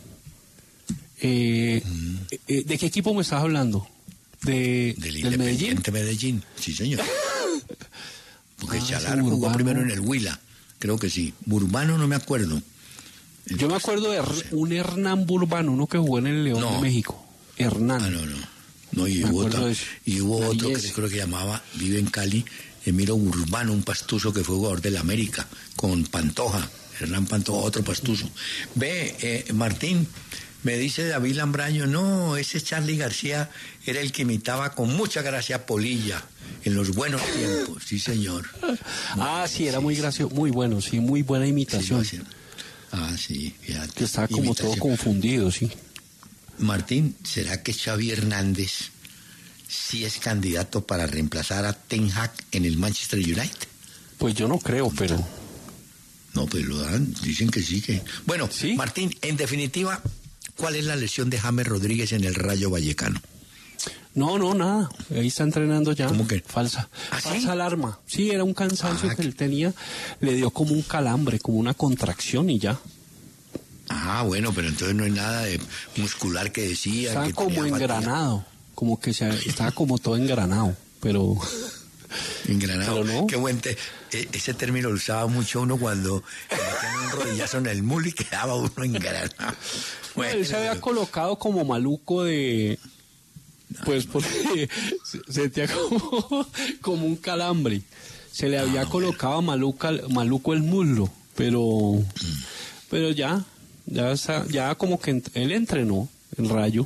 eh, mm. eh, ¿de qué equipo me estás hablando? De, del, del Independiente Medellín. Medellín, sí señor. Porque ah, Chalar jugó primero en el Huila. Creo que sí. Burbano no me acuerdo. Entonces, yo me acuerdo de no sé. un Hernán Burbano, uno que jugó en el León no. de México. Hernán. Ah, no, no. No, y hubo, otro, y hubo otro que creo que llamaba, vive en Cali, Emiro Burbano, un pastuso que fue jugador del América, con Pantoja. Hernán Pantoja, otro pastuso. Ve, eh, Martín, me dice David Lambraño, no, ese Charly García era el que imitaba con mucha gracia a Polilla. En los buenos tiempos, sí señor. Ah, sí, era sí, muy gracioso, muy bueno, sí, muy buena imitación. Sí, ah, sí, fíjate. Que estaba como imitación. Todo confundido, sí. Martín, ¿será que Xavi Hernández sí es candidato para reemplazar a Ten Hag en el Manchester United? Pues yo no creo, pero... No, pues lo dan, dicen que sí, que... Bueno, ¿sí? Martín, en definitiva, ¿cuál es la lesión de James Rodríguez en el Rayo Vallecano? No, no, nada. Ahí está entrenando ya. ¿Cómo que? Falsa. ¿Ah, Falsa sí? alarma. Sí, era un cansancio ah, que él tenía. Le dio como un calambre, como una contracción y ya. Ah, bueno, pero entonces no hay nada de muscular que decía. Estaba que como engranado. Como que se, estaba como todo engranado. pero... Engranado. Pero no. Qué buen te, eh, ese término lo usaba mucho uno cuando metían un rodillazo en el mule y quedaba uno engranado. Bueno, él se había colocado como maluco de... Pues porque se sentía como, como un calambre. Se le había ah, colocado a maluca, maluco el muslo, pero mm. pero ya, ya, ya como que ent- él entrenó el Rayo.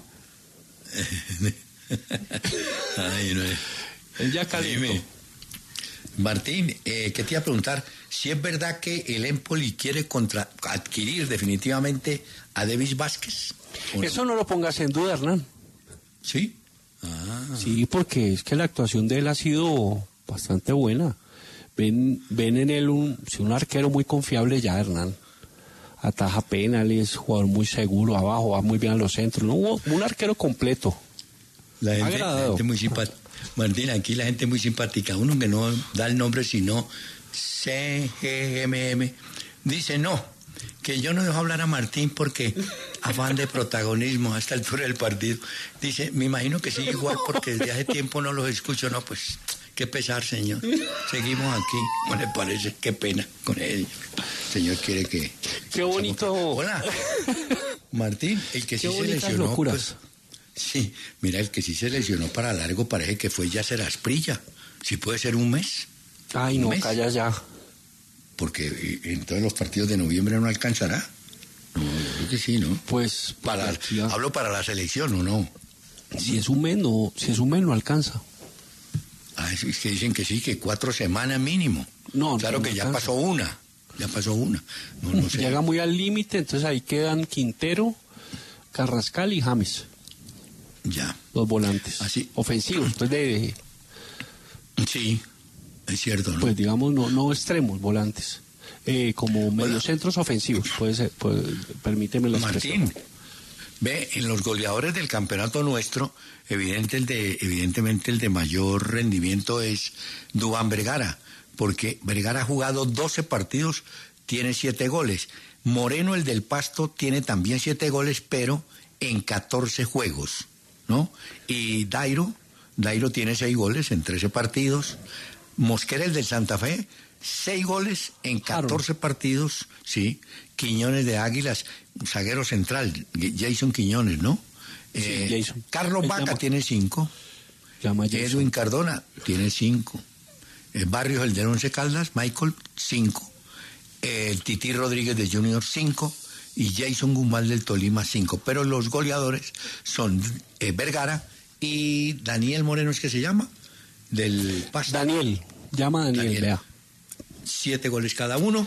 Ay, no. Él ya calentó. Martín, eh, ¿qué te iba a preguntar? Si es verdad que el Empoli quiere contra, adquirir definitivamente a Davis Vázquez. Eso no lo pongas en duda, Hernán. ¿Sí? Ah. Sí, porque es que la actuación de él ha sido bastante buena. Ven, ven en él un, un arquero muy confiable ya, Hernán. Ataja penales, jugador muy seguro abajo, va muy bien a los centros. ¿No? Un arquero completo. La gente, la gente muy simpática. Martín, aquí la gente muy simpática. Uno que no da el nombre sino C G M M. Dice, no, que yo no dejo hablar a Martín porque afán de protagonismo a esta altura del partido. Dice, me imagino que sigue igual porque desde hace tiempo no los escucho. No, pues, qué pesar, señor. Seguimos aquí. ¿No le parece? Qué pena con él. El señor quiere que... Qué bonito. Hola. Martín, el que sí se lesionó... Locuras. Pues, sí, mira, el que sí se lesionó para largo parece que fue Yacer Asprilla. Si puede ser un mes. Ay, no, mes. Calla ya. Porque en todos los partidos de noviembre no alcanzará. No, yo creo que sí, ¿no? Pues... Para, hablo para la selección, ¿o no? Si es un mes, no, si es un mes no alcanza. Ah, es que dicen que sí, que cuatro semanas mínimo. No, claro no que ya alcanza. pasó una. Ya pasó una. No, no sé. Llega muy al límite, entonces ahí quedan Quintero, Carrascal y James. Ya. Los volantes. Así. Ofensivos, pues de... Sí, es cierto, ¿no? Pues digamos, no, no extremos, volantes. Eh, como mediocentros ofensivos, puede ser, puede, permíteme la expresión. Martín, ve, en los goleadores del campeonato nuestro, evidente el de, evidentemente el de mayor rendimiento es Duván Vergara, porque Vergara ha jugado doce partidos, tiene siete goles. Moreno, el del Pasto, tiene también siete goles, pero en catorce juegos, ¿no? Y Dairo, Dairo tiene seis goles en trece partidos. Mosquera, el del Santa Fe, seis goles en catorce partidos, sí. Quiñones de Águilas, zaguero central, Jason Quiñones, ¿no? Sí, eh, Jason. Carlos Él Vaca llama, tiene cinco. Llama Edwin Cardona tiene cinco. Eh, Barrios, el de Once Caldas, Michael, cinco. Eh, el Tití Rodríguez de Junior, cinco. Y Jason Gumbal del Tolima, cinco. Pero los goleadores son eh, Vergara y Daniel Moreno, ¿es que se llama? Del Pasto. Daniel, llama a Daniel, Daniel. vea. Siete goles cada uno.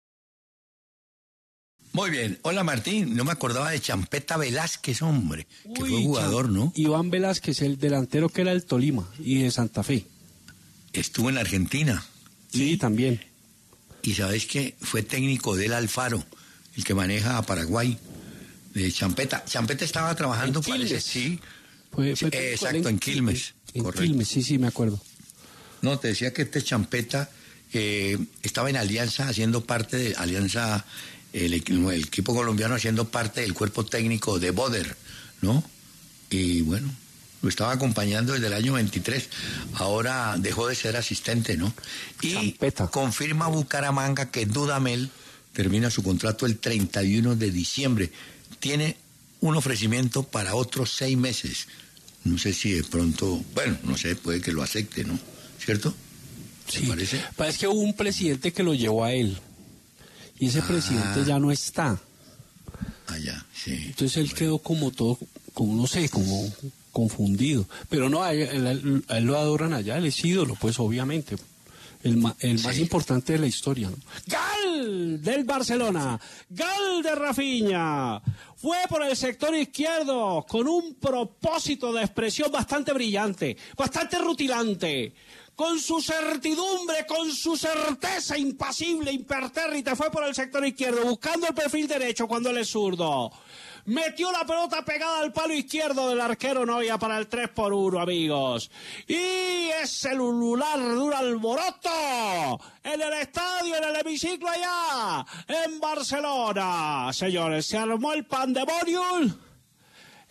Muy bien. Hola, Martín. No me acordaba de Champeta Velázquez, hombre. Uy, que fue jugador, Cham- ¿no? Iván Velázquez, el delantero que era del Tolima y de Santa Fe. Estuvo en Argentina. Sí, y, también. Y sabes que fue técnico del Alfaro, el que maneja a Paraguay, de Champeta. Champeta estaba trabajando, en parece, Quilmes. sí. Fue, fue eh, exacto, en Quilmes. En correcto. Quilmes, sí, sí, me acuerdo. No, te decía que este Champeta eh, estaba en Alianza, haciendo parte de Alianza, el, el equipo colombiano haciendo parte del cuerpo técnico de Boder, ¿no? Y bueno, lo estaba acompañando desde el año veintitrés. Ahora dejó de ser asistente, ¿no? Y Champeta. confirma Bucaramanga que Dudamel termina su contrato el treinta y uno de diciembre. Tiene un ofrecimiento para otros seis meses. No sé si de pronto, bueno, no sé, puede que lo acepte, ¿no? ¿Cierto? ¿Te Sí. parece? Parece que hubo un presidente que lo llevó a él. Y ese Ah. presidente ya no está. Allá, sí. Entonces él Bueno. quedó como todo, como no sé, como confundido. Pero no, a él, a él- a él lo adoran allá, él es ídolo, pues obviamente. El, ma- el más Sí. importante de la historia, ¿no? ¡Gal del Barcelona! ¡Gal de Rafinha! Fue por el sector izquierdo con un propósito de expresión bastante brillante, bastante rutilante. Con su certidumbre, con su certeza impasible, impertérrita, fue por el sector izquierdo, buscando el perfil derecho cuando él es zurdo. Metió la pelota pegada al palo izquierdo del arquero Noya para el tres por uno, amigos. Y ese ulular de un alboroto en el estadio, en el hemiciclo allá, en Barcelona. Señores, se armó el pandemonium.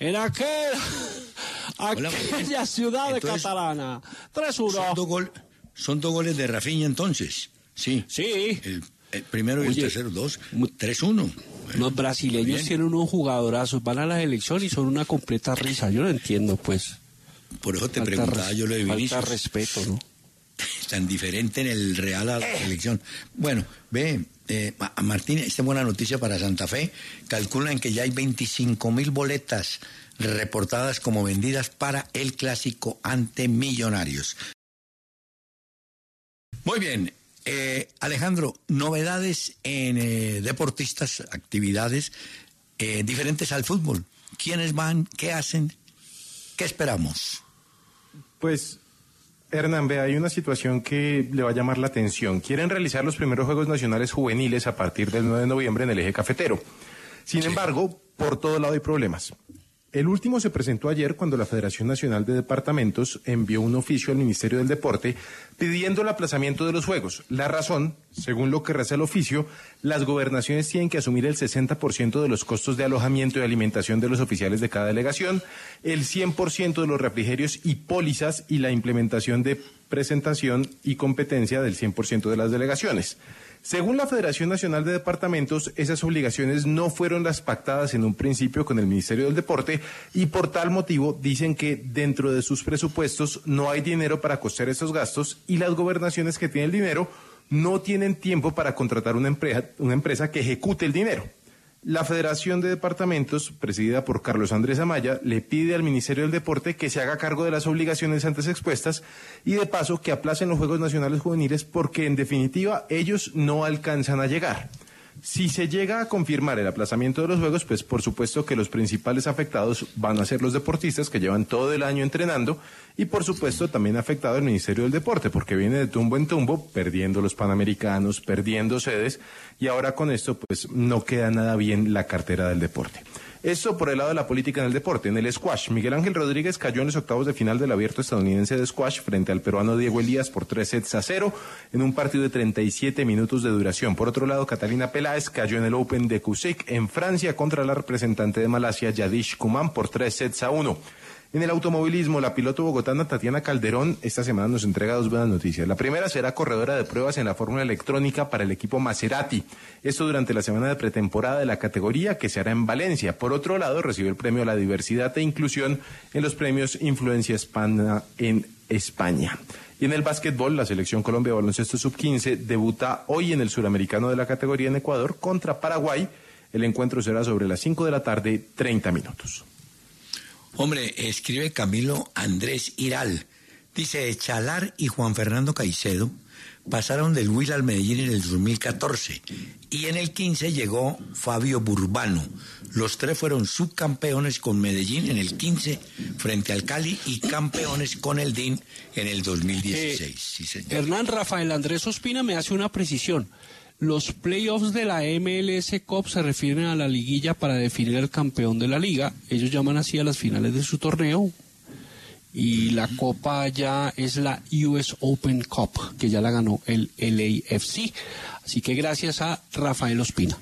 en aquel, aquella ciudad entonces, de Catalana. tres uno. Son dos, gol, son dos goles de Rafinha entonces. Sí. Sí. El, el primero y Oye, el tercero, dos. tres uno. Los brasileños tienen unos jugadorazos, van a la selección y son una completa risa. Yo no entiendo, pues. Por eso te falta preguntaba res, yo lo de Vinicius. Falta respeto, ¿no? Tan diferente en el Real a la eh. selección. Bueno, ve, eh, Martín, esta es buena noticia para Santa Fe. Calculan que ya hay veinticinco mil boletas reportadas como vendidas para el clásico ante Millonarios. Muy bien, eh, Alejandro, novedades en eh, deportistas, actividades eh, diferentes al fútbol. ¿Quiénes van? ¿Qué hacen? ¿Qué esperamos? Pues, Hernán, ve, hay una situación que le va a llamar la atención. Quieren realizar los primeros Juegos Nacionales Juveniles a partir del nueve de noviembre en el eje cafetero. Sin sí. embargo, por todo lado hay problemas. El último se presentó ayer cuando la Federación Nacional de Departamentos envió un oficio al Ministerio del Deporte pidiendo el aplazamiento de los Juegos. La razón, según lo que reza el oficio, las gobernaciones tienen que asumir el sesenta por ciento de los costos de alojamiento y alimentación de los oficiales de cada delegación, el cien por ciento de los refrigerios y pólizas y la implementación de presentación y competencia del cien por ciento de las delegaciones. Según la Federación Nacional de Departamentos, esas obligaciones no fueron las pactadas en un principio con el Ministerio del Deporte y por tal motivo dicen que dentro de sus presupuestos no hay dinero para costear esos gastos y las gobernaciones que tienen el dinero no tienen tiempo para contratar una empresa, una empresa que ejecute el dinero. La Federación de Departamentos, presidida por Carlos Andrés Amaya, le pide al Ministerio del Deporte que se haga cargo de las obligaciones antes expuestas y de paso que aplacen los Juegos Nacionales Juveniles porque en definitiva ellos no alcanzan a llegar. Si se llega a confirmar el aplazamiento de los Juegos, pues por supuesto que los principales afectados van a ser los deportistas que llevan todo el año entrenando y por supuesto también afectado el Ministerio del Deporte porque viene de tumbo en tumbo, perdiendo los Panamericanos, perdiendo sedes y ahora con esto pues no queda nada bien la cartera del deporte. Esto por el lado de la política en el deporte. En el squash, Miguel Ángel Rodríguez cayó en los octavos de final del Abierto Estadounidense de Squash frente al peruano Diego Elías por tres sets a cero en un partido de treinta y siete minutos de duración. Por otro lado, Catalina Peláez cayó en el Open de Cusick en Francia contra la representante de Malasia, Yadish Kuman, por tres sets a uno. En el automovilismo, la piloto bogotana Tatiana Calderón esta semana nos entrega dos buenas noticias. La primera será corredora de pruebas en la fórmula electrónica para el equipo Maserati. Esto durante la semana de pretemporada de la categoría que se hará en Valencia. Por otro lado, recibe el premio a la diversidad e inclusión en los premios Influencia Hispana en España. Y en el básquetbol, la selección Colombia de baloncesto sub quince debuta hoy en el suramericano de la categoría en Ecuador contra Paraguay. El encuentro será sobre las cinco de la tarde, treinta minutos. Hombre, escribe Camilo Andrés Iral. Dice, Chalar y Juan Fernando Caicedo pasaron del Huila al Medellín en el dos mil catorce y en el quince llegó Fabio Burbano. Los tres fueron subcampeones con Medellín en el quince frente al Cali y campeones con el D I N en el dos mil dieciséis. Eh, sí, señor. Hernán Rafael Andrés Ospina me hace una precisión. Los playoffs de la M L S Cup se refieren a la liguilla para definir el campeón de la liga. Ellos llaman así a las finales de su torneo. Y la copa ya es la U S Open Cup, que ya la ganó el L A F C. Así que gracias a Rafael Ospina.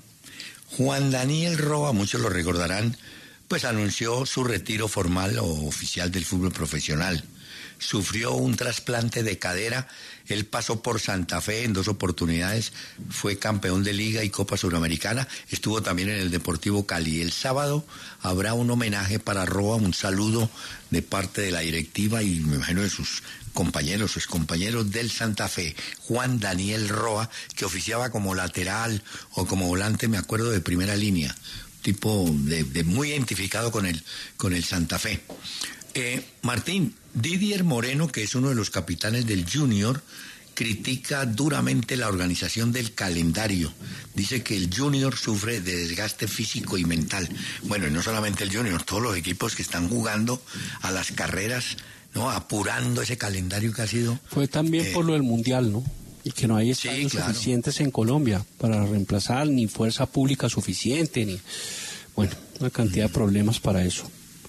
Juan Daniel Roa, muchos lo recordarán, pues anunció su retiro formal o oficial del fútbol profesional. Sufrió un trasplante de cadera, él pasó por Santa Fe en dos oportunidades, fue campeón de Liga y Copa Suramericana, estuvo también en el Deportivo Cali. El sábado habrá un homenaje para Roa, un saludo de parte de la directiva y me imagino de sus compañeros, sus compañeros del Santa Fe. Juan Daniel Roa, que oficiaba como lateral o como volante, me acuerdo, de primera línea, tipo de, de muy identificado con el, con el Santa Fe. Eh, Martín, Didier Moreno, que es uno de los capitanes del Junior, critica duramente la organización del calendario. Dice que el Junior sufre de desgaste físico y mental. Bueno, y no solamente el Junior, todos los equipos que están jugando a las carreras, ¿no? Apurando ese calendario que ha sido... Fue también eh, por lo del Mundial, ¿no? Y que no hay estadios sí, claro. suficientes en Colombia para reemplazar, ni fuerza pública suficiente, ni... Bueno, una cantidad de problemas para eso.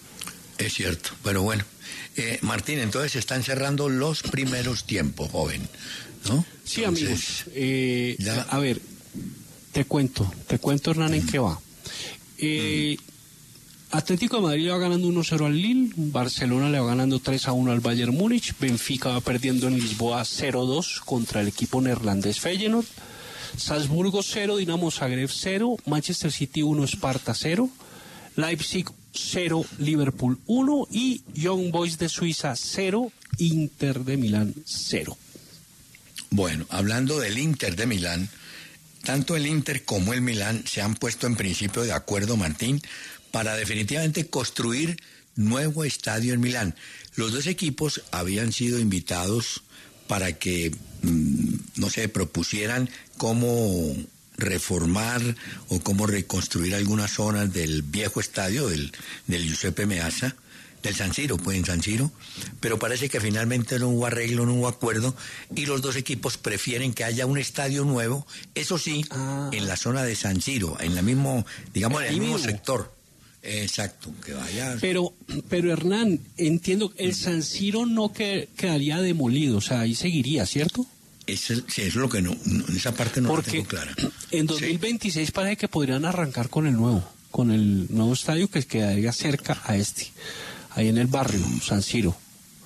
Es cierto, pero bueno. Eh, Martín, entonces se están cerrando los primeros tiempos, joven, ¿no? Sí, entonces, amigos. Eh, ya... A ver, te cuento, te cuento, Hernán, mm. en qué va. Eh, mm. Atlético de Madrid le va ganando uno cero al Lille, Barcelona le va ganando tres a uno al Bayern Múnich, Benfica va perdiendo en Lisboa cero dos contra el equipo neerlandés Feyenoord, Salzburgo cero, Dinamo Zagreb cero, Manchester City uno, Sparta cero, Leipzig cero, Liverpool uno y Young Boys de Suiza cero, Inter de Milán cero. Bueno, hablando del Inter de Milán, tanto el Inter como el Milán se han puesto en principio de acuerdo, Martín, para definitivamente construir nuevo estadio en Milán. Los dos equipos habían sido invitados para que, mmm, no sé, propusieran cómo reformar o cómo reconstruir algunas zonas del viejo estadio, del, del Giuseppe Meazza, del San Siro, pues en San Siro, pero parece que finalmente no hubo arreglo, no hubo acuerdo, y los dos equipos prefieren que haya un estadio nuevo, eso sí, ah. en la zona de San Siro, en la mismo, digamos, en el mismo sector. Exacto, que vaya. Pero, pero Hernán, entiendo, el San Siro no que, quedaría demolido, o sea, ahí seguiría, ¿cierto? Eso, sí, eso es lo que no, no esa parte no Porque la tengo clara. En dos mil veintiséis sí. parece que podrían arrancar con el nuevo, con el nuevo estadio que quedaría cerca a este, ahí en el barrio, San Siro.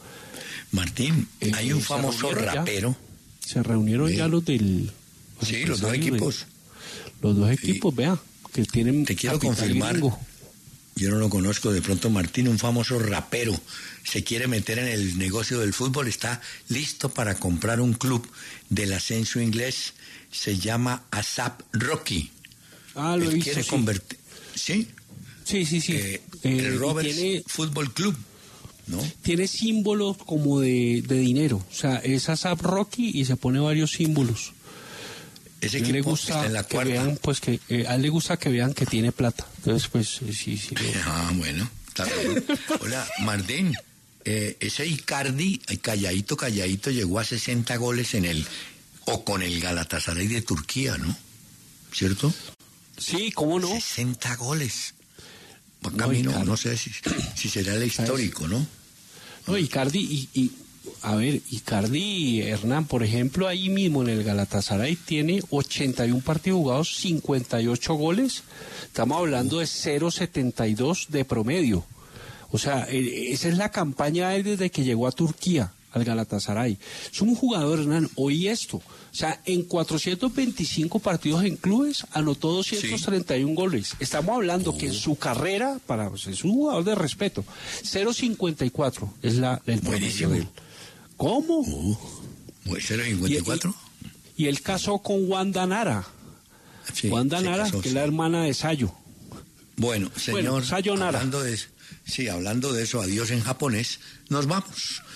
Martín, eh, hay un famoso rapero. Ya, se reunieron sí. ya los del... Los sí, los dos equipos. De, los dos equipos, sí. vea, que tienen... Te quiero confirmar... Gringo. Yo no lo conozco, de pronto Martín, un famoso rapero, se quiere meter en el negocio del fútbol, está listo para comprar un club del ascenso inglés, se llama ASAP Rocky. Ah, lo he visto, quiere sí. convertir, ¿sí? Sí, sí, sí. Eh, eh, el Roberts tiene, Fútbol Club, ¿no? Tiene símbolos como de, de dinero, o sea, es ASAP Rocky y se pone varios símbolos. Ese equipo le gusta está en la que cuarta. vean, pues que eh, a él le gusta que vean que tiene plata. Entonces, pues eh, sí, sí. Lo... Ah, bueno, está bien. Hola, Martín, eh, ese Icardi, calladito, calladito, llegó a sesenta goles en el, o con el Galatasaray de Turquía, ¿no? ¿Cierto? Sí, ¿cómo no? sesenta goles. Por camino, no, no sé si, si será el histórico, ¿no? No, Icardi y... y... A ver, Icardi, Hernán, por ejemplo, ahí mismo en el Galatasaray tiene ochenta y uno partidos jugados, cincuenta y ocho goles. Estamos hablando de cero punto setenta y dos de promedio. O sea, esa es la campaña de él desde que llegó a Turquía, al Galatasaray. Es un jugador, Hernán, oí esto. O sea, en cuatrocientos veinticinco partidos en clubes anotó doscientos treinta y uno sí. goles. Estamos hablando oh. que en su carrera, para pues, es un jugador de respeto, cero punto cincuenta y cuatro es la, el promedio de él. ¿Cómo? Uh, ¿cero punto cincuenta y cuatro? Y, y, y él casó con Wanda Nara. Sí, Wanda Nara, casó, que sí. es la hermana de Sayo. Bueno, señor, bueno, Sayo Nara. Hablando de, sí, hablando de eso, adiós en japonés, nos vamos.